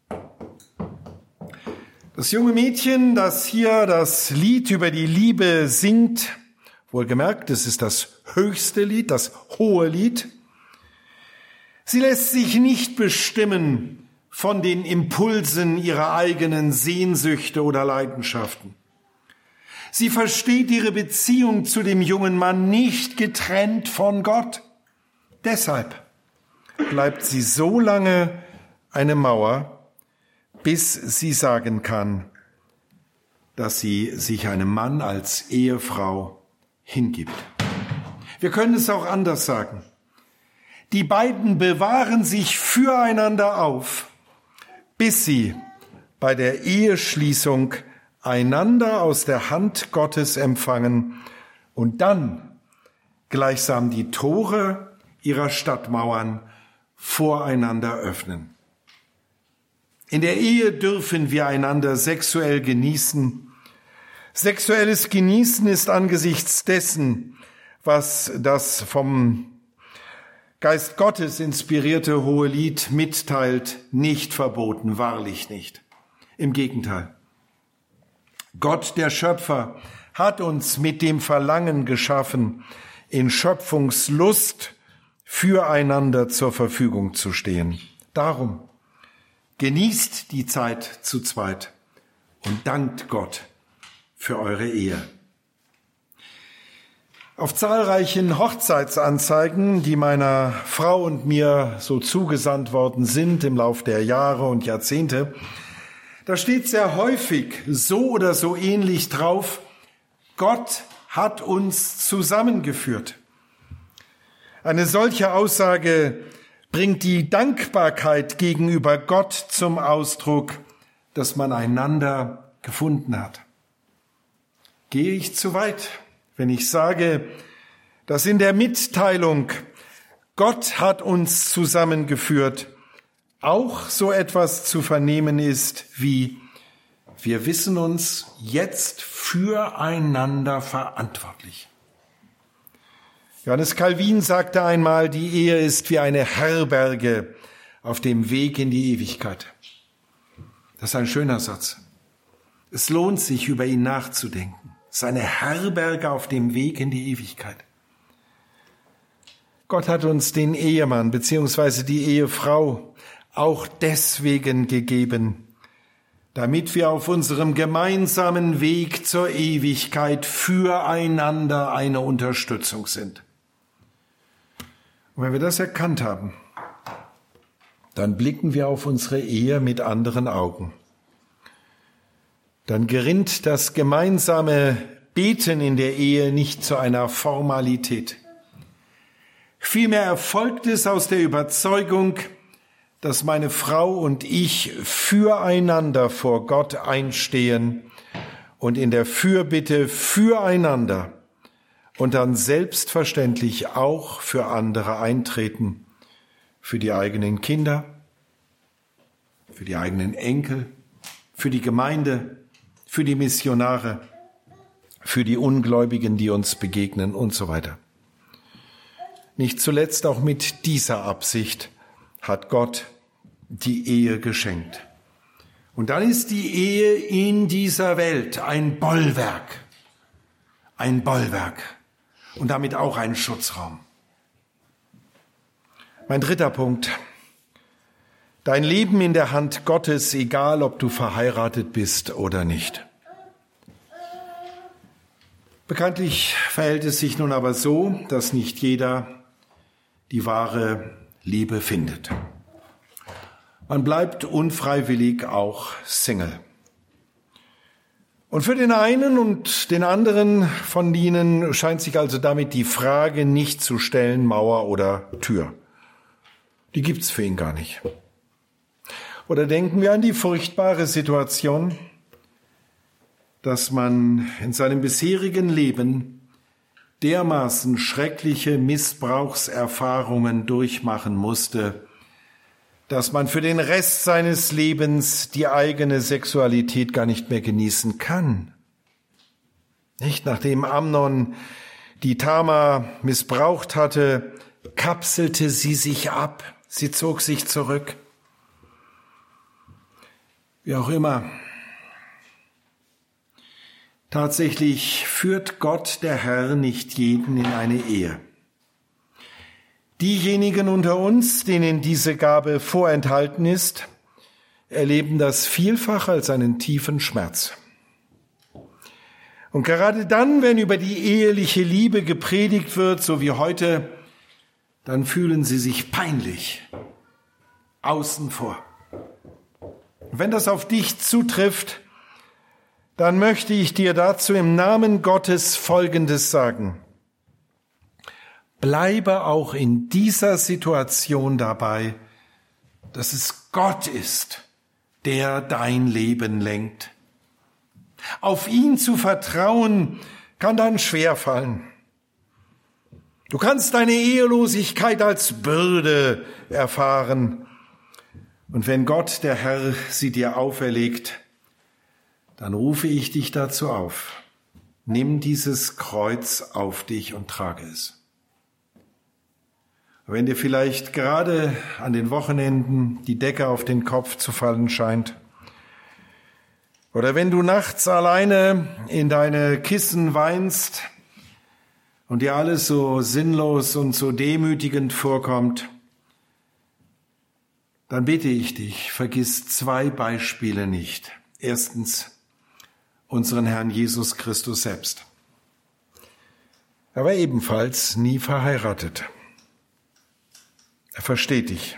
S1: Das junge Mädchen, das hier das Lied über die Liebe singt, wohlgemerkt, es ist das höchste Lied, das hohe Lied, sie lässt sich nicht bestimmen von den Impulsen ihrer eigenen Sehnsüchte oder Leidenschaften. Sie versteht ihre Beziehung zu dem jungen Mann nicht getrennt von Gott. Deshalb bleibt sie so lange eine Mauer, bis sie sagen kann, dass sie sich einem Mann als Ehefrau hingibt. Wir können es auch anders sagen. Die beiden bewahren sich füreinander auf, bis sie bei der Eheschließung einander aus der Hand Gottes empfangen und dann gleichsam die Tore ihrer Stadtmauern voreinander öffnen. In der Ehe dürfen wir einander sexuell genießen. Sexuelles Genießen ist angesichts dessen, was das vom Geist Gottes inspirierte Hohelied mitteilt, nicht verboten, wahrlich nicht. Im Gegenteil. Gott, der Schöpfer, hat uns mit dem Verlangen geschaffen, in Schöpfungslust füreinander zur Verfügung zu stehen. Darum genießt die Zeit zu zweit und dankt Gott für eure Ehe. Auf zahlreichen Hochzeitsanzeigen, die meiner Frau und mir so zugesandt worden sind im Lauf der Jahre und Jahrzehnte, da steht sehr häufig so oder so ähnlich drauf: Gott hat uns zusammengeführt. Eine solche Aussage bringt die Dankbarkeit gegenüber Gott zum Ausdruck, dass man einander gefunden hat. Gehe ich zu weit, wenn ich sage, dass in der Mitteilung Gott hat uns zusammengeführt auch so etwas zu vernehmen ist wie: Wir wissen uns jetzt füreinander verantwortlich. Johannes Calvin sagte einmal, die Ehe ist wie eine Herberge auf dem Weg in die Ewigkeit. Das ist ein schöner Satz. Es lohnt sich, über ihn nachzudenken. Es ist eine Herberge auf dem Weg in die Ewigkeit. Gott hat uns den Ehemann bzw. die Ehefrau auch deswegen gegeben, damit wir auf unserem gemeinsamen Weg zur Ewigkeit füreinander eine Unterstützung sind. Und wenn wir das erkannt haben, dann blicken wir auf unsere Ehe mit anderen Augen. Dann gerinnt das gemeinsame Beten in der Ehe nicht zu einer Formalität. Vielmehr erfolgt es aus der Überzeugung, dass meine Frau und ich füreinander vor Gott einstehen und in der Fürbitte füreinander und dann selbstverständlich auch für andere eintreten, für die eigenen Kinder, für die eigenen Enkel, für die Gemeinde, für die Missionare, für die Ungläubigen, die uns begegnen und so weiter. Nicht zuletzt auch mit dieser Absicht hat Gott die Ehe geschenkt. Und dann ist die Ehe in dieser Welt ein Bollwerk und damit auch ein Schutzraum. Mein dritter Punkt: Dein Leben in der Hand Gottes, egal ob du verheiratet bist oder nicht. Bekanntlich verhält es sich nun aber so, dass nicht jeder die wahre Liebe findet. Man bleibt unfreiwillig auch Single. Und für den einen und den anderen von ihnen scheint sich also damit die Frage nicht zu stellen, Mauer oder Tür. Die gibt's für ihn gar nicht. Oder denken wir an die furchtbare Situation, dass man in seinem bisherigen Leben dermaßen schreckliche Missbrauchserfahrungen durchmachen musste, dass man für den Rest seines Lebens die eigene Sexualität gar nicht mehr genießen kann. Nicht nachdem Amnon die Tamar missbraucht hatte, kapselte sie sich ab, sie zog sich zurück. Wie auch immer. Tatsächlich führt Gott, der Herr, nicht jeden in eine Ehe. Diejenigen unter uns, denen diese Gabe vorenthalten ist, erleben das vielfach als einen tiefen Schmerz. Und gerade dann, wenn über die eheliche Liebe gepredigt wird, so wie heute, dann fühlen sie sich peinlich außen vor. Wenn das auf dich zutrifft, dann möchte ich dir dazu im Namen Gottes Folgendes sagen. Bleibe auch in dieser Situation dabei, dass es Gott ist, der dein Leben lenkt. Auf ihn zu vertrauen, kann dann schwerfallen. Du kannst deine Ehelosigkeit als Bürde erfahren. Und wenn Gott, der Herr, sie dir auferlegt, dann rufe ich dich dazu auf. Nimm dieses Kreuz auf dich und trage es. Wenn dir vielleicht gerade an den Wochenenden die Decke auf den Kopf zu fallen scheint, oder wenn du nachts alleine in deine Kissen weinst und dir alles so sinnlos und so demütigend vorkommt, dann bitte ich dich, vergiss 2 Beispiele nicht. Erstens, unseren Herrn Jesus Christus selbst. Er war ebenfalls nie verheiratet. Er versteht dich.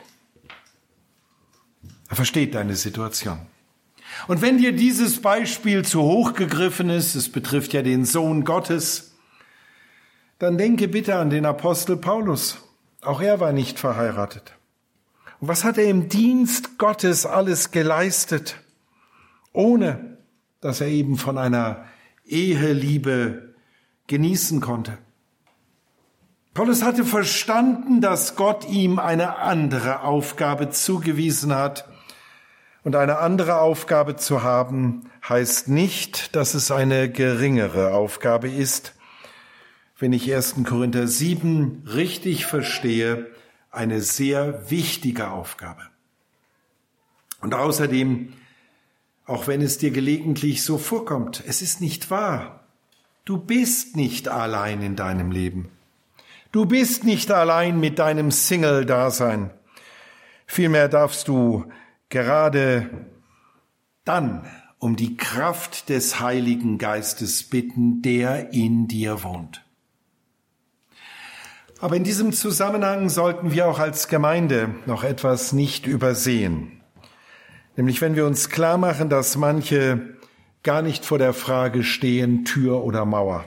S1: Er versteht deine Situation. Und wenn dir dieses Beispiel zu hoch gegriffen ist, es betrifft ja den Sohn Gottes, dann denke bitte an den Apostel Paulus. Auch er war nicht verheiratet. Und was hat er im Dienst Gottes alles geleistet, ohne dass er eben von einer Eheliebe genießen konnte? Paulus hatte verstanden, dass Gott ihm eine andere Aufgabe zugewiesen hat. Und eine andere Aufgabe zu haben, heißt nicht, dass es eine geringere Aufgabe ist. Wenn ich 1. Korinther 7 richtig verstehe, eine sehr wichtige Aufgabe. Und außerdem, auch wenn es dir gelegentlich so vorkommt, es ist nicht wahr. Du bist nicht allein in deinem Leben. Du bist nicht allein mit deinem Single-Dasein. Vielmehr darfst du gerade dann um die Kraft des Heiligen Geistes bitten, der in dir wohnt. Aber in diesem Zusammenhang sollten wir auch als Gemeinde noch etwas nicht übersehen. Nämlich wenn wir uns klar machen, dass manche gar nicht vor der Frage stehen, Tür oder Mauer.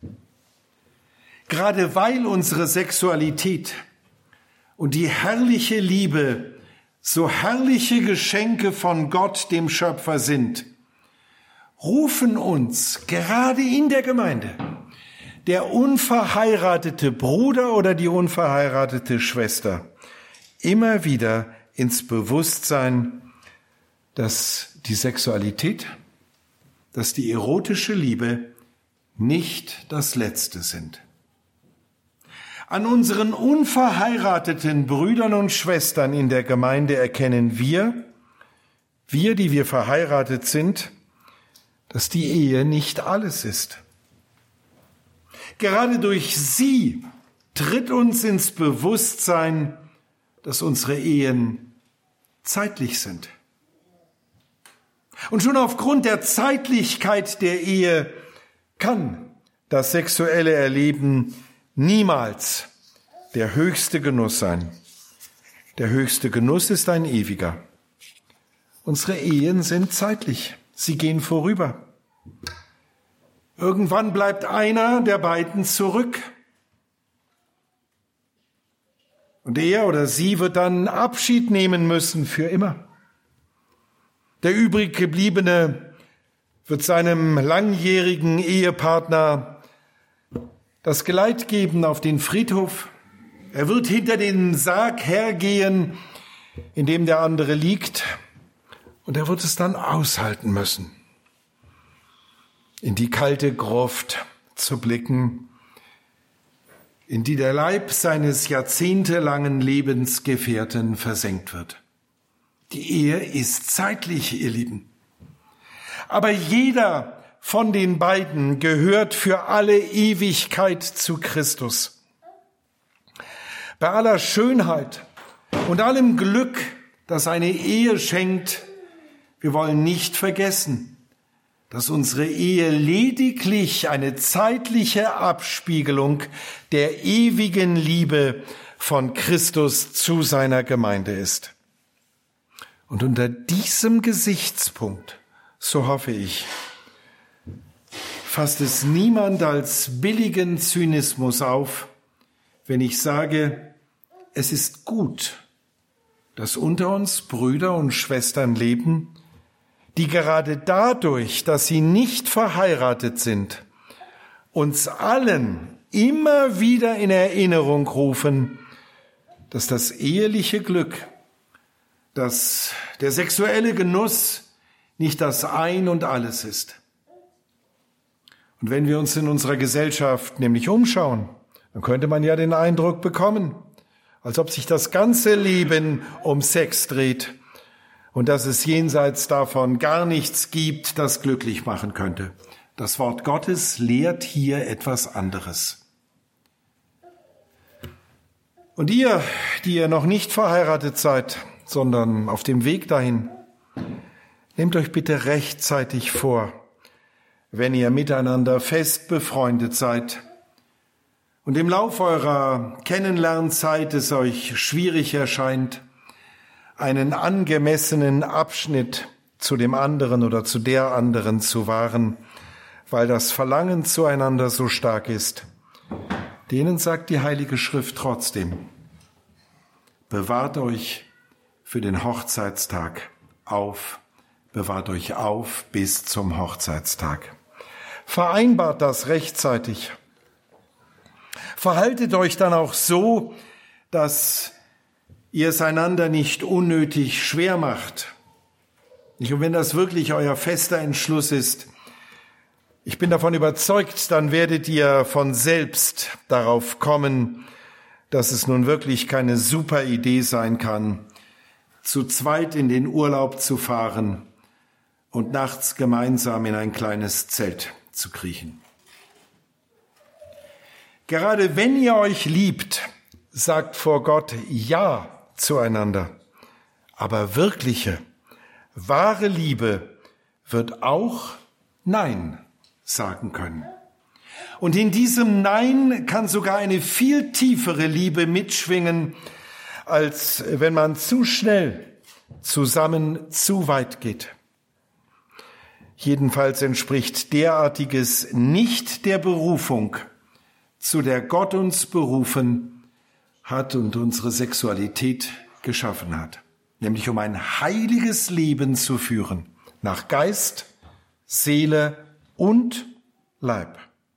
S1: Gerade weil unsere Sexualität und die herrliche Liebe so herrliche Geschenke von Gott, dem Schöpfer, sind, rufen uns gerade in der Gemeinde der unverheiratete Bruder oder die unverheiratete Schwester immer wieder ins Bewusstsein, dass die Sexualität, dass die erotische Liebe nicht das Letzte sind. An unseren unverheirateten Brüdern und Schwestern in der Gemeinde erkennen wir, die wir verheiratet sind, dass die Ehe nicht alles ist. Gerade durch sie tritt uns ins Bewusstsein, dass unsere Ehen zeitlich sind. Und schon aufgrund der Zeitlichkeit der Ehe kann das sexuelle Erleben niemals der höchste Genuss sein. Der höchste Genuss ist ein ewiger. Unsere Ehen sind zeitlich. Sie gehen vorüber. Irgendwann bleibt einer der beiden zurück. Und er oder sie wird dann Abschied nehmen müssen für immer. Der übrig gebliebene wird seinem langjährigen Ehepartner das Geleit geben auf den Friedhof. Er wird hinter den Sarg hergehen, in dem der andere liegt, und er wird es dann aushalten müssen, in die kalte Gruft zu blicken, in die der Leib seines jahrzehntelangen Lebensgefährten versenkt wird. Die Ehe ist zeitlich, ihr Lieben. Aber jeder von den beiden gehört für alle Ewigkeit zu Christus. Bei aller Schönheit und allem Glück, das eine Ehe schenkt, wir wollen nicht vergessen, dass unsere Ehe lediglich eine zeitliche Abspiegelung der ewigen Liebe von Christus zu seiner Gemeinde ist. Und unter diesem Gesichtspunkt, so hoffe ich, fasst es niemand als billigen Zynismus auf, wenn ich sage, es ist gut, dass unter uns Brüder und Schwestern leben, die gerade dadurch, dass sie nicht verheiratet sind, uns allen immer wieder in Erinnerung rufen, dass das eheliche Glück, dass der sexuelle Genuss nicht das Ein und Alles ist. Und wenn wir uns in unserer Gesellschaft nämlich umschauen, dann könnte man ja den Eindruck bekommen, als ob sich das ganze Leben um Sex dreht und dass es jenseits davon gar nichts gibt, das glücklich machen könnte. Das Wort Gottes lehrt hier etwas anderes. Und ihr, die ihr noch nicht verheiratet seid, sondern auf dem Weg dahin, nehmt euch bitte rechtzeitig vor, wenn ihr miteinander fest befreundet seid und im Lauf eurer Kennenlernzeit es euch schwierig erscheint, einen angemessenen Abschnitt zu dem anderen oder zu der anderen zu wahren, weil das Verlangen zueinander so stark ist. Denen sagt die Heilige Schrift trotzdem: Bewahrt euch für den Hochzeitstag auf, bewahrt euch auf bis zum Hochzeitstag. Vereinbart das rechtzeitig. Verhaltet euch dann auch so, dass ihr es einander nicht unnötig schwer macht. Und wenn das wirklich euer fester Entschluss ist, ich bin davon überzeugt, dann werdet ihr von selbst darauf kommen, dass es nun wirklich keine super Idee sein kann, zu zweit in den Urlaub zu fahren und nachts gemeinsam in ein kleines Zelt zu kriechen. Gerade wenn ihr euch liebt, sagt vor Gott Ja zueinander. Aber wirkliche, wahre Liebe wird auch Nein sagen können. Und in diesem Nein kann sogar eine viel tiefere Liebe mitschwingen, als wenn man zu schnell zusammen zu weit geht. Jedenfalls entspricht derartiges nicht der Berufung, zu der Gott uns berufen hat und unsere Sexualität geschaffen hat, nämlich um ein heiliges Leben zu führen, nach Geist, Seele und Leib.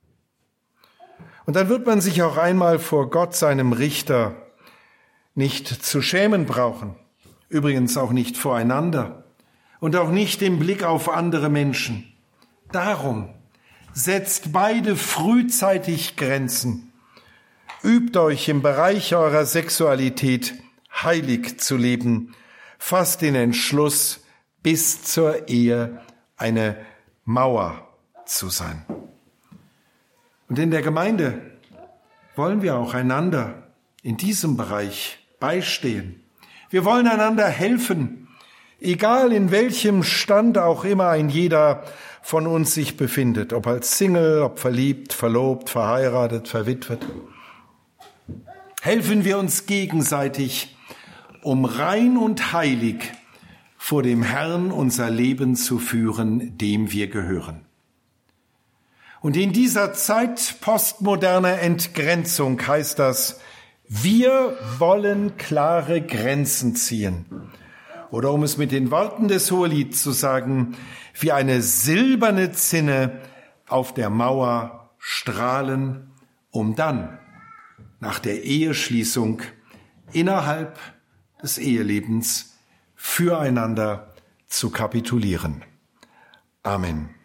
S1: Und dann wird man sich auch einmal vor Gott, seinem Richter, nicht zu schämen brauchen, übrigens auch nicht voreinander und auch nicht im Blick auf andere Menschen. Darum setzt beide frühzeitig Grenzen. Übt euch im Bereich eurer Sexualität heilig zu leben. Fasst den Entschluss, bis zur Ehe eine Mauer zu sein. Und in der Gemeinde wollen wir auch einander in diesem Bereich beistehen. Wir wollen einander helfen, egal in welchem Stand auch immer ein jeder von uns sich befindet, ob als Single, ob verliebt, verlobt, verheiratet, verwitwet. Helfen wir uns gegenseitig, um rein und heilig vor dem Herrn unser Leben zu führen, dem wir gehören. Und in dieser Zeit postmoderner Entgrenzung heißt das, wir wollen klare Grenzen ziehen. Oder um es mit den Worten des Hohelieds zu sagen, wie eine silberne Zinne auf der Mauer strahlen um dann nach der Eheschließung innerhalb des Ehelebens füreinander zu kapitulieren. Amen.